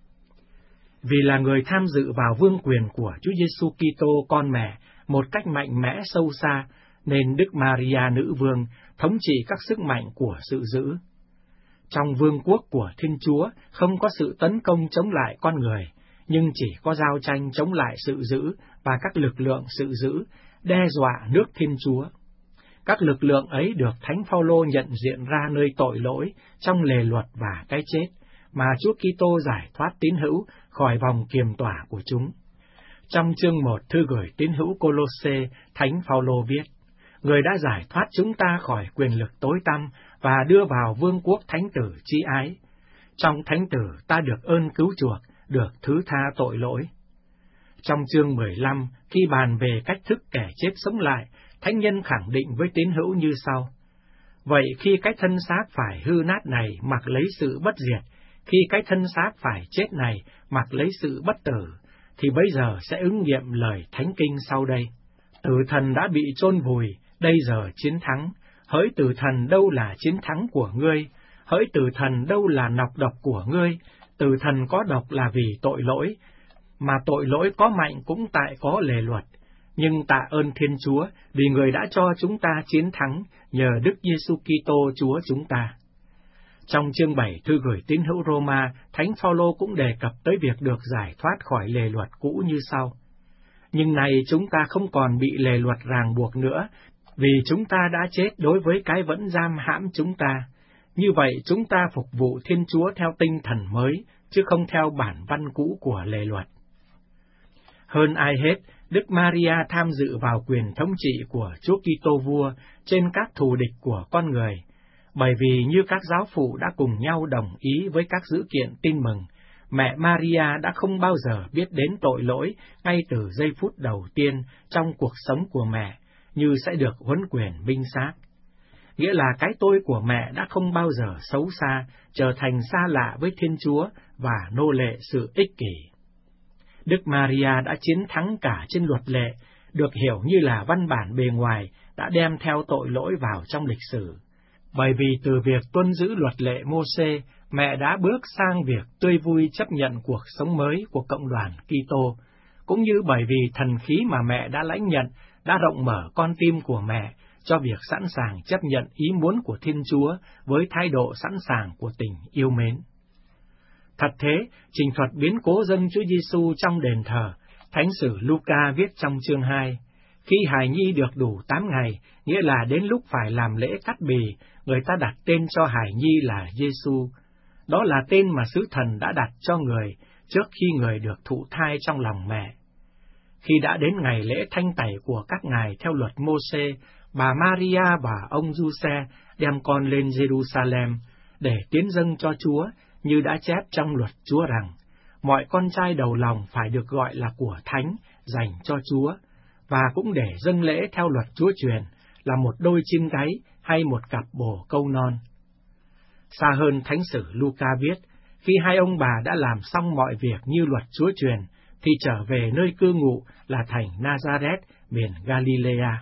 Vì là người tham dự vào vương quyền của Chúa Giêsu Kitô con mẹ một cách mạnh mẽ sâu xa, nên Đức Maria Nữ Vương thống trị các sức mạnh của sự dữ. Trong vương quốc của Thiên Chúa không có sự tấn công chống lại con người, nhưng chỉ có giao tranh chống lại sự dữ và các lực lượng sự dữ đe dọa nước Thiên Chúa. Các lực lượng ấy được Thánh Phaolô nhận diện ra nơi tội lỗi trong lề luật và cái chết, mà Chúa Kitô giải thoát tín hữu khỏi vòng kiềm tỏa của chúng. Trong chương một thư gửi tín hữu Cô-lô-sê, Thánh Phaolô viết: Người đã giải thoát chúng ta khỏi quyền lực tối tăm và đưa vào vương quốc Thánh Tử chí ái. Trong Thánh Tử ta được ơn cứu chuộc, được thứ tha tội lỗi. Trong chương mười lăm, khi bàn về cách thức kẻ chết sống lại, Thánh nhân khẳng định với tín hữu như sau: Vậy khi cái thân xác phải hư nát này mặc lấy sự bất diệt, khi cái thân xác phải chết này mặc lấy sự bất tử, thì bây giờ sẽ ứng nghiệm lời Thánh Kinh sau đây: Tử thần đã bị chôn vùi, đây giờ chiến thắng. Hỡi tử thần, đâu là chiến thắng của ngươi? Hỡi tử thần, đâu là nọc độc của ngươi? Tử thần có độc là vì tội lỗi, mà tội lỗi có mạnh cũng tại có lề luật. Nhưng tạ ơn Thiên Chúa, vì Người đã cho chúng ta chiến thắng nhờ Đức Giêsu Kitô Chúa chúng ta. Trong chương bảy thư gửi tín hữu Roma, Thánh Phaolô cũng đề cập tới việc được giải thoát khỏi lề luật cũ như sau: Nhưng này chúng ta không còn bị lề luật ràng buộc nữa, vì chúng ta đã chết đối với cái vẫn giam hãm chúng ta. Như vậy chúng ta phục vụ Thiên Chúa theo tinh thần mới, chứ không theo bản văn cũ của lề luật. Hơn ai hết, Đức Maria tham dự vào quyền thống trị của Chúa Kitô Vua trên các thù địch của con người, bởi vì như các giáo phụ đã cùng nhau đồng ý với các dữ kiện tin mừng, mẹ Maria đã không bao giờ biết đến tội lỗi ngay từ giây phút đầu tiên trong cuộc sống của mẹ, như sẽ được huấn quyền minh xác. Nghĩa là cái tôi của mẹ đã không bao giờ xấu xa, trở thành xa lạ với Thiên Chúa và nô lệ sự ích kỷ. Đức Maria đã chiến thắng cả trên luật lệ, được hiểu như là văn bản bề ngoài đã đem theo tội lỗi vào trong lịch sử. Bởi vì từ việc tuân giữ luật lệ Mô-xê, mẹ đã bước sang việc tươi vui chấp nhận cuộc sống mới của cộng đoàn Kitô, cũng như bởi vì thần khí mà mẹ đã lãnh nhận đã rộng mở con tim của mẹ cho việc sẵn sàng chấp nhận ý muốn của Thiên Chúa với thái độ sẵn sàng của tình yêu mến. Thật thế, trình thuật biến cố dâng Chúa Giêsu trong đền thờ, Thánh sử Luca viết trong chương hai: Khi hài nhi được đủ tám ngày, nghĩa là đến lúc phải làm lễ cắt bì, người ta đặt tên cho hài nhi là Giêsu. Đó là tên mà sứ thần đã đặt cho người trước khi người được thụ thai trong lòng mẹ. Khi đã đến ngày lễ thanh tẩy của các ngài theo luật Mô-xê, bà Maria và ông Giuse đem con lên Jerusalem để tiến dâng cho Chúa, như đã chép trong luật Chúa rằng, mọi con trai đầu lòng phải được gọi là của thánh, dành cho Chúa, và cũng để dâng lễ theo luật Chúa truyền, là một đôi chim gáy hay một cặp bồ câu non. Xa hơn, Thánh sử Luca viết, khi hai ông bà đã làm xong mọi việc như luật Chúa truyền, thì trở về nơi cư ngụ là thành Nazareth, miền Galilea.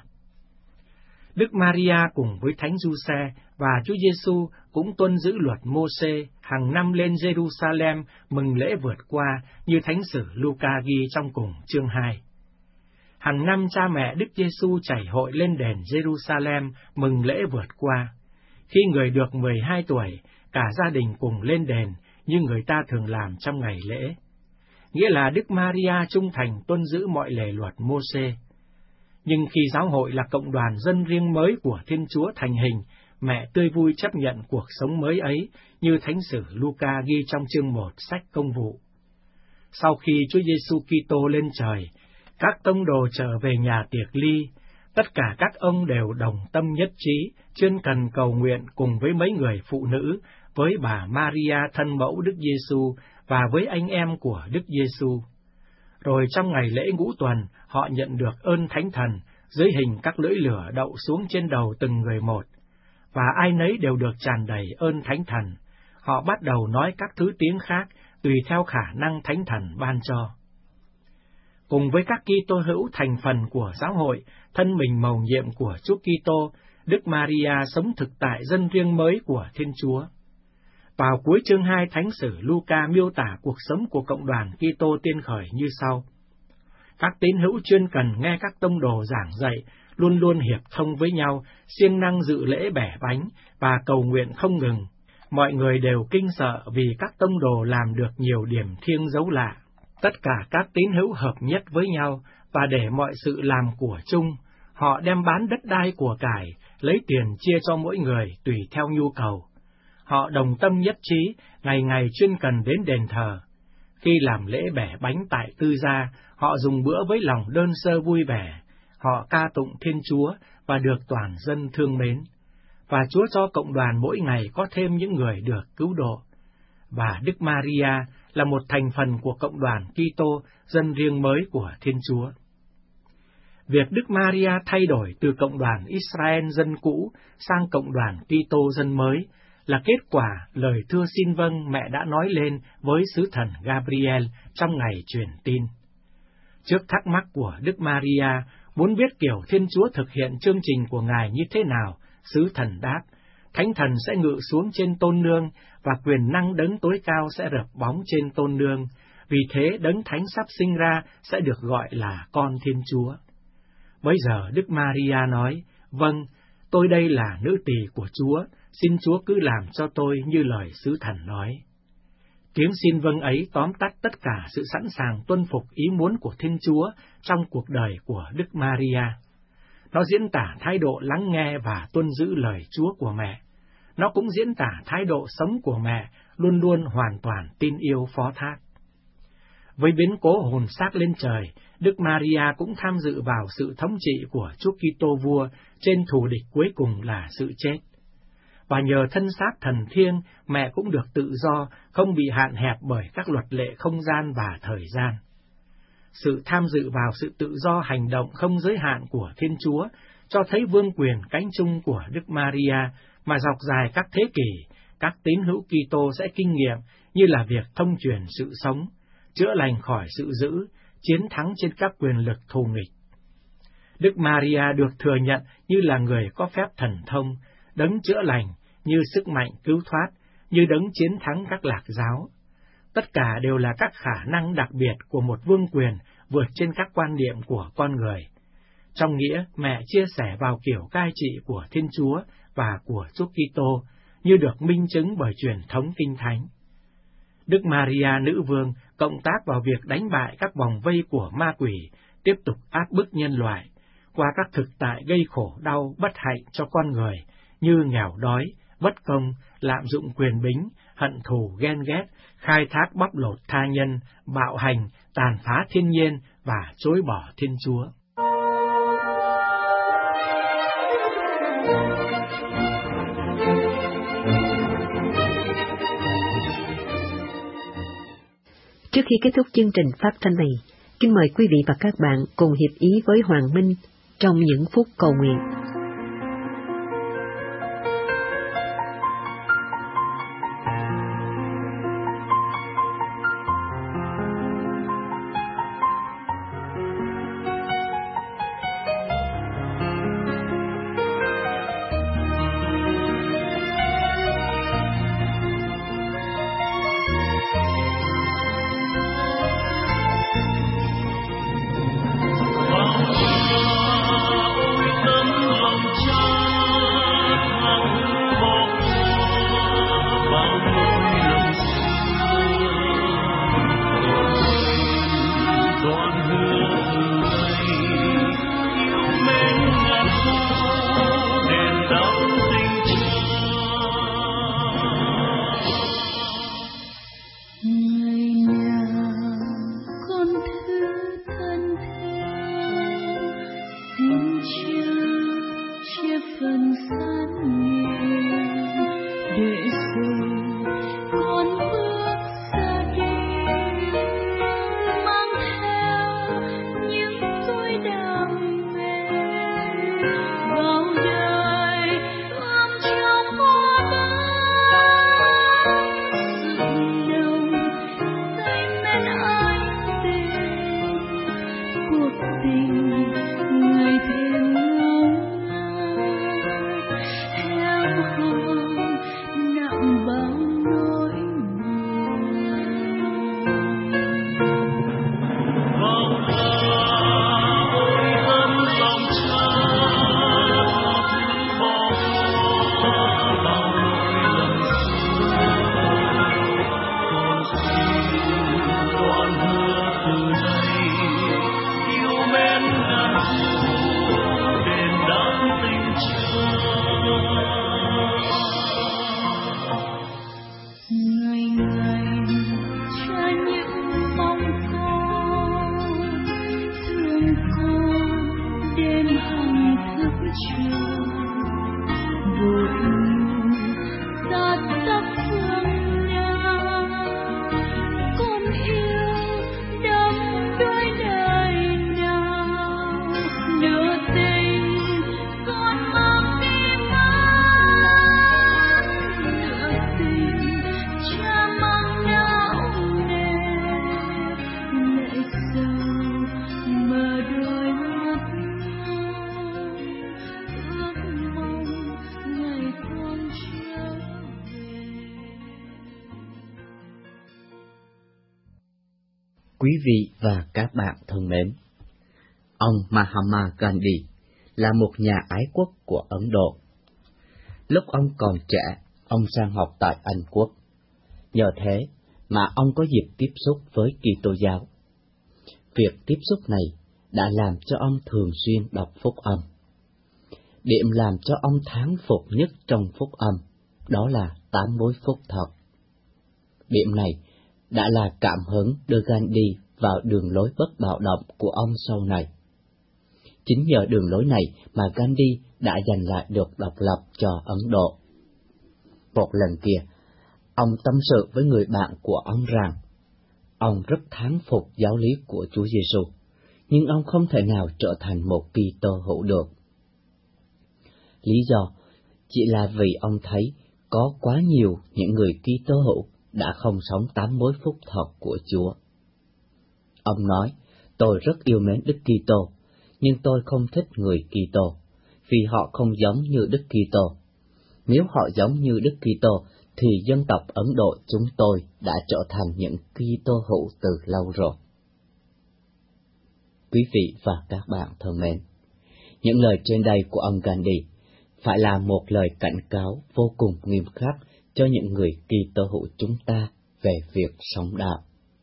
Đức Maria cùng với Thánh Giuse và Chúa Giêsu cũng tuân giữ luật Mô-xê, hàng năm lên Jerusalem mừng lễ vượt qua như Thánh sử Luca ghi trong cùng chương hai. Hàng năm cha mẹ Đức Giêsu chảy hội lên đền Jerusalem mừng lễ vượt qua. Khi người được mười hai tuổi, cả gia đình cùng lên đền như người ta thường làm trong ngày lễ. Nghĩa là Đức Maria trung thành tuân giữ mọi lề luật Mô-xê. Nhưng khi giáo hội là cộng đoàn dân riêng mới của Thiên Chúa thành hình, mẹ tươi vui chấp nhận cuộc sống mới ấy, như Thánh sử Luca ghi trong chương một sách Công vụ. Sau khi Chúa Giêsu Kitô lên trời, các tông đồ trở về nhà tiệc ly, tất cả các ông đều đồng tâm nhất trí, chuyên cần cầu nguyện cùng với mấy người phụ nữ, với bà Maria thân mẫu Đức Giêsu và với anh em của Đức Giêsu. Rồi trong ngày lễ ngũ tuần, họ nhận được ơn Thánh Thần dưới hình các lưỡi lửa đậu xuống trên đầu từng người một, và ai nấy đều được tràn đầy ơn Thánh Thần. Họ bắt đầu nói các thứ tiếng khác tùy theo khả năng Thánh Thần ban cho. Cùng với các Kitô hữu thành phần của giáo hội, thân mình mầu nhiệm của Chúa Kitô, Đức Maria sống thực tại dân riêng mới của Thiên Chúa. Vào cuối chương hai Thánh sử Luca miêu tả cuộc sống của cộng đoàn Kitô tiên khởi như sau: Các tín hữu chuyên cần nghe các tông đồ giảng dạy, luôn luôn hiệp thông với nhau, siêng năng dự lễ bẻ bánh và cầu nguyện không ngừng. Mọi người đều kinh sợ vì các tông đồ làm được nhiều điểm thiêng dấu lạ. Tất cả các tín hữu hợp nhất với nhau, và để mọi sự làm của chung, họ đem bán đất đai của cải, lấy tiền chia cho mỗi người tùy theo nhu cầu. Họ đồng tâm nhất trí, ngày ngày chuyên cần đến đền thờ. Khi làm lễ bẻ bánh tại tư gia, họ dùng bữa với lòng đơn sơ vui vẻ. Họ ca tụng Thiên Chúa và được toàn dân thương mến. Và Chúa cho cộng đoàn mỗi ngày có thêm những người được cứu độ. Và Đức Maria là một thành phần của cộng đoàn Kitô, dân riêng mới của Thiên Chúa. Việc Đức Maria thay đổi từ cộng đoàn Israel dân cũ sang cộng đoàn Kitô dân mới là kết quả lời thưa xin vâng mẹ đã nói lên với sứ thần Gabriel trong ngày truyền tin. Trước thắc mắc của Đức Maria, muốn biết kiểu Thiên Chúa thực hiện chương trình của Ngài như thế nào, sứ thần đáp: Thánh Thần sẽ ngự xuống trên Tôn Nương, và quyền năng Đấng tối cao sẽ rợp bóng trên Tôn Nương. Vì thế Đấng Thánh sắp sinh ra sẽ được gọi là con Thiên Chúa. Bây giờ Đức Maria nói: Vâng, tôi đây là nữ tỳ của Chúa, xin Chúa cứ làm cho tôi như lời sứ thần nói. Tiếng xin vâng ấy tóm tắt tất cả sự sẵn sàng tuân phục ý muốn của Thiên Chúa trong cuộc đời của Đức Maria. Nó diễn tả thái độ lắng nghe và tuân giữ lời Chúa của mẹ. Nó cũng diễn tả thái độ sống của mẹ, luôn luôn hoàn toàn tin yêu phó thác. Với biến cố hồn xác lên trời, Đức Maria cũng tham dự vào sự thống trị của Chúa Kitô vua trên thù địch cuối cùng là sự chết. Và nhờ thân xác thần thiêng, mẹ cũng được tự do, không bị hạn hẹp bởi các luật lệ không gian và thời gian. Sự tham dự vào sự tự do hành động không giới hạn của Thiên Chúa cho thấy vương quyền cánh chung của Đức Maria mà dọc dài các thế kỷ, các tín hữu Kitô sẽ kinh nghiệm như là việc thông truyền sự sống, chữa lành khỏi sự dữ, chiến thắng trên các quyền lực thù nghịch. Đức Maria được thừa nhận như là người có phép thần thông, đấng chữa lành, như sức mạnh cứu thoát, như đấng chiến thắng các lạc giáo. Tất cả đều là các khả năng đặc biệt của một vương quyền vượt trên các quan niệm của con người. Trong nghĩa, mẹ chia sẻ vào kiểu cai trị của Thiên Chúa và của Chúa Kitô, như được minh chứng bởi truyền thống Kinh Thánh. Đức Maria Nữ Vương cộng tác vào việc đánh bại các vòng vây của ma quỷ, tiếp tục áp bức nhân loại, qua các thực tại gây khổ đau bất hạnh cho con người, như nghèo đói, bất công, lạm dụng quyền bính, hận thù ghen ghét, khai thác bóc lột tha nhân, bạo hành, tàn phá thiên nhiên và chối bỏ Thiên Chúa. Trước khi kết thúc chương trình phát thanh này, kính mời quý vị và các bạn cùng hiệp ý với Hoàng Minh trong những phút cầu nguyện. Hãy subscribe Quý vị và các bạn thân mến, ông Mahatma Gandhi là một nhà ái quốc của Ấn Độ. Lúc ông còn trẻ, ông sang học tại Anh Quốc. Nhờ thế mà ông có dịp tiếp xúc với Kitô giáo. Việc tiếp xúc này đã làm cho ông thường xuyên đọc phúc âm. Điểm làm cho ông thán phục nhất trong phúc âm đó là tám mối phúc thật. Điểm này đã là cảm hứng đưa Gandhi vào đường lối bất bạo động của ông sau này. Chính nhờ đường lối này mà Gandhi đã giành lại được độc lập cho Ấn Độ. Một lần kia, ông tâm sự với người bạn của ông rằng, ông rất thán phục giáo lý của Chúa Giêsu, nhưng ông không thể nào trở thành một Kitô hữu được. Lý do chỉ là vì ông thấy có quá nhiều những người Kitô hữu đã không sống tám mối phúc thật của Chúa. Ông nói, tôi rất yêu mến Đức Kitô, nhưng tôi không thích người Kitô, vì họ không giống như Đức Kitô. Nếu họ giống như Đức Kitô, thì dân tộc Ấn Độ chúng tôi đã trở thành những Kitô hữu từ lâu rồi. Quý vị và các bạn thân mến, những lời trên đây của ông Gandhi phải là một lời cảnh cáo vô cùng nghiêm khắc cho những người Kitô hữu chúng ta về việc sống đạo.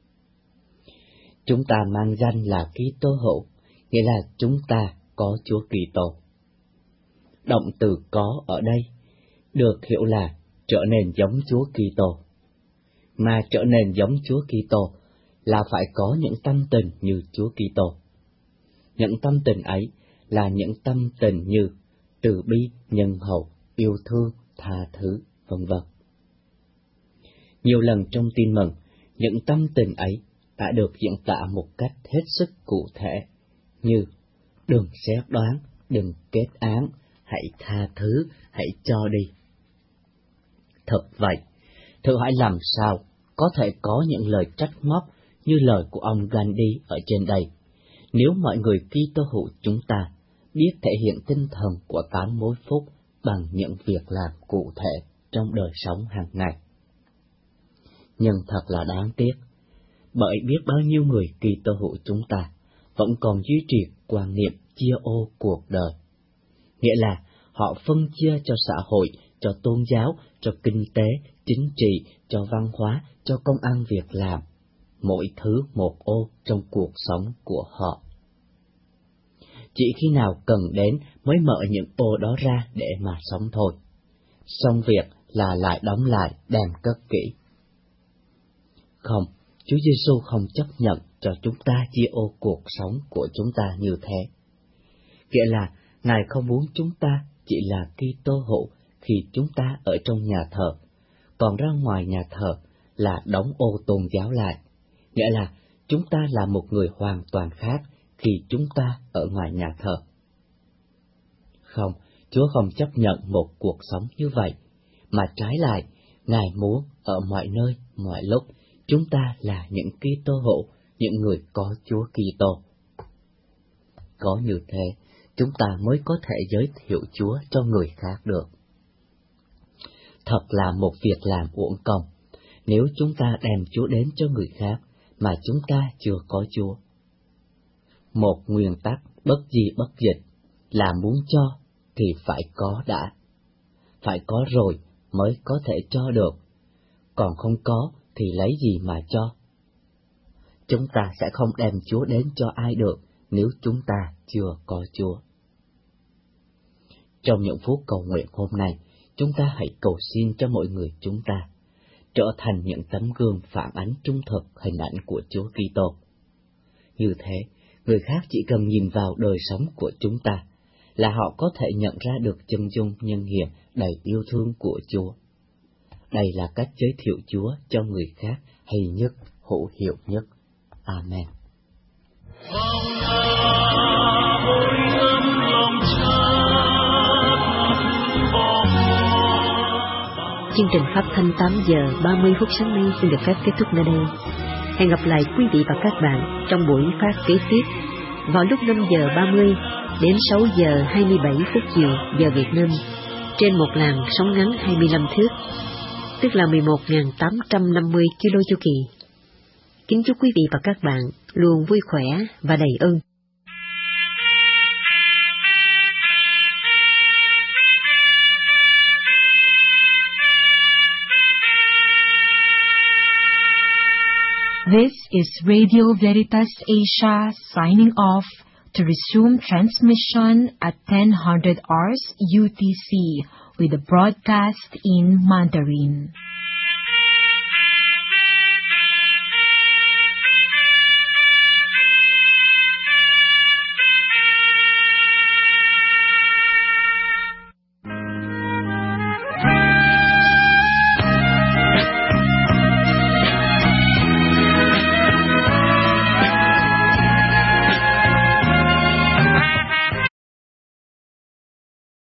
Chúng ta mang danh là Kitô hữu, nghĩa là chúng ta có Chúa Kitô. Động từ có ở đây được hiểu là trở nên giống Chúa Kitô. Mà trở nên giống Chúa Kitô là phải có những tâm tình như Chúa Kitô. Những tâm tình ấy là những tâm tình như từ bi, nhân hậu, yêu thương, tha thứ, vân vân. Nhiều lần trong Tin Mừng, những tâm tình ấy đã được diễn tả một cách hết sức cụ thể, như đừng xét đoán, đừng kết án, hãy tha thứ, hãy cho đi. Thật vậy, thử hỏi làm sao có thể có những lời trách móc như lời của ông Gandhi ở trên đây, nếu mọi người Kitô hữu chúng ta biết thể hiện tinh thần của tám mối phúc bằng những việc làm cụ thể trong đời sống hàng ngày. Nhưng thật là đáng tiếc, bởi biết bao nhiêu người Kitô hữu chúng ta vẫn còn duy trì quan niệm chia ô cuộc đời, nghĩa là họ phân chia cho xã hội, cho tôn giáo, cho kinh tế, chính trị, cho văn hóa, cho công ăn việc làm, mỗi thứ một ô trong cuộc sống của họ. Chỉ khi nào cần đến mới mở những ô đó ra để mà sống thôi. Xong việc là lại đóng lại, đem cất kỹ. Không, Chúa Giêsu không chấp nhận cho chúng ta chia ô cuộc sống của chúng ta như thế. Nghĩa là Ngài không muốn chúng ta chỉ là Kitô hữu khi chúng ta ở trong nhà thờ, còn ra ngoài nhà thờ là đóng ô tôn giáo lại, nghĩa là chúng ta là một người hoàn toàn khác khi chúng ta ở ngoài nhà thờ. Không, Chúa không chấp nhận một cuộc sống như vậy, mà trái lại, Ngài muốn ở mọi nơi, mọi lúc, chúng ta là những Kitô hữu, những người có Chúa Kitô. Có như thế, chúng ta mới có thể giới thiệu Chúa cho người khác được. Thật là một việc làm uổng công, nếu chúng ta đem Chúa đến cho người khác mà chúng ta chưa có Chúa. Một nguyên tắc bất di bất dịch là muốn cho thì phải có đã, phải có rồi mới có thể cho được, còn không có thì lấy gì mà cho. Chúng ta sẽ không đem Chúa đến cho ai được nếu chúng ta chưa có Chúa. Trong những phút cầu nguyện hôm nay, chúng ta hãy cầu xin cho mọi người chúng ta trở thành những tấm gương phản ánh trung thực hình ảnh của Chúa Kitô. Như thế, người khác chỉ cần nhìn vào đời sống của chúng ta là họ có thể nhận ra được chân dung nhân hiền đầy yêu thương của Chúa. Đây là cách giới thiệu Chúa cho người khác hay nhất, hữu hiệu nhất. Amen. Chương trình phát thanh tám giờ ba mươi phút sáng nay xin được phép kết thúc nơi đây. Hẹn gặp lại quý vị và các bạn trong buổi phát kế tiếp vào lúc năm giờ ba mươi đến sáu giờ hai mươi bảy phút chiều giờ Việt Nam trên một làn sóng ngắn hai mươi lăm thước, tức là mười một nghìn tám trăm năm mươi ki lô chu kỳ. Kính chúc quý vị và các bạn luôn vui khỏe và đầy ơn. This is Radio Veritas Asia signing off to resume transmission at ten hundred hours U T C with the broadcast in Mandarin.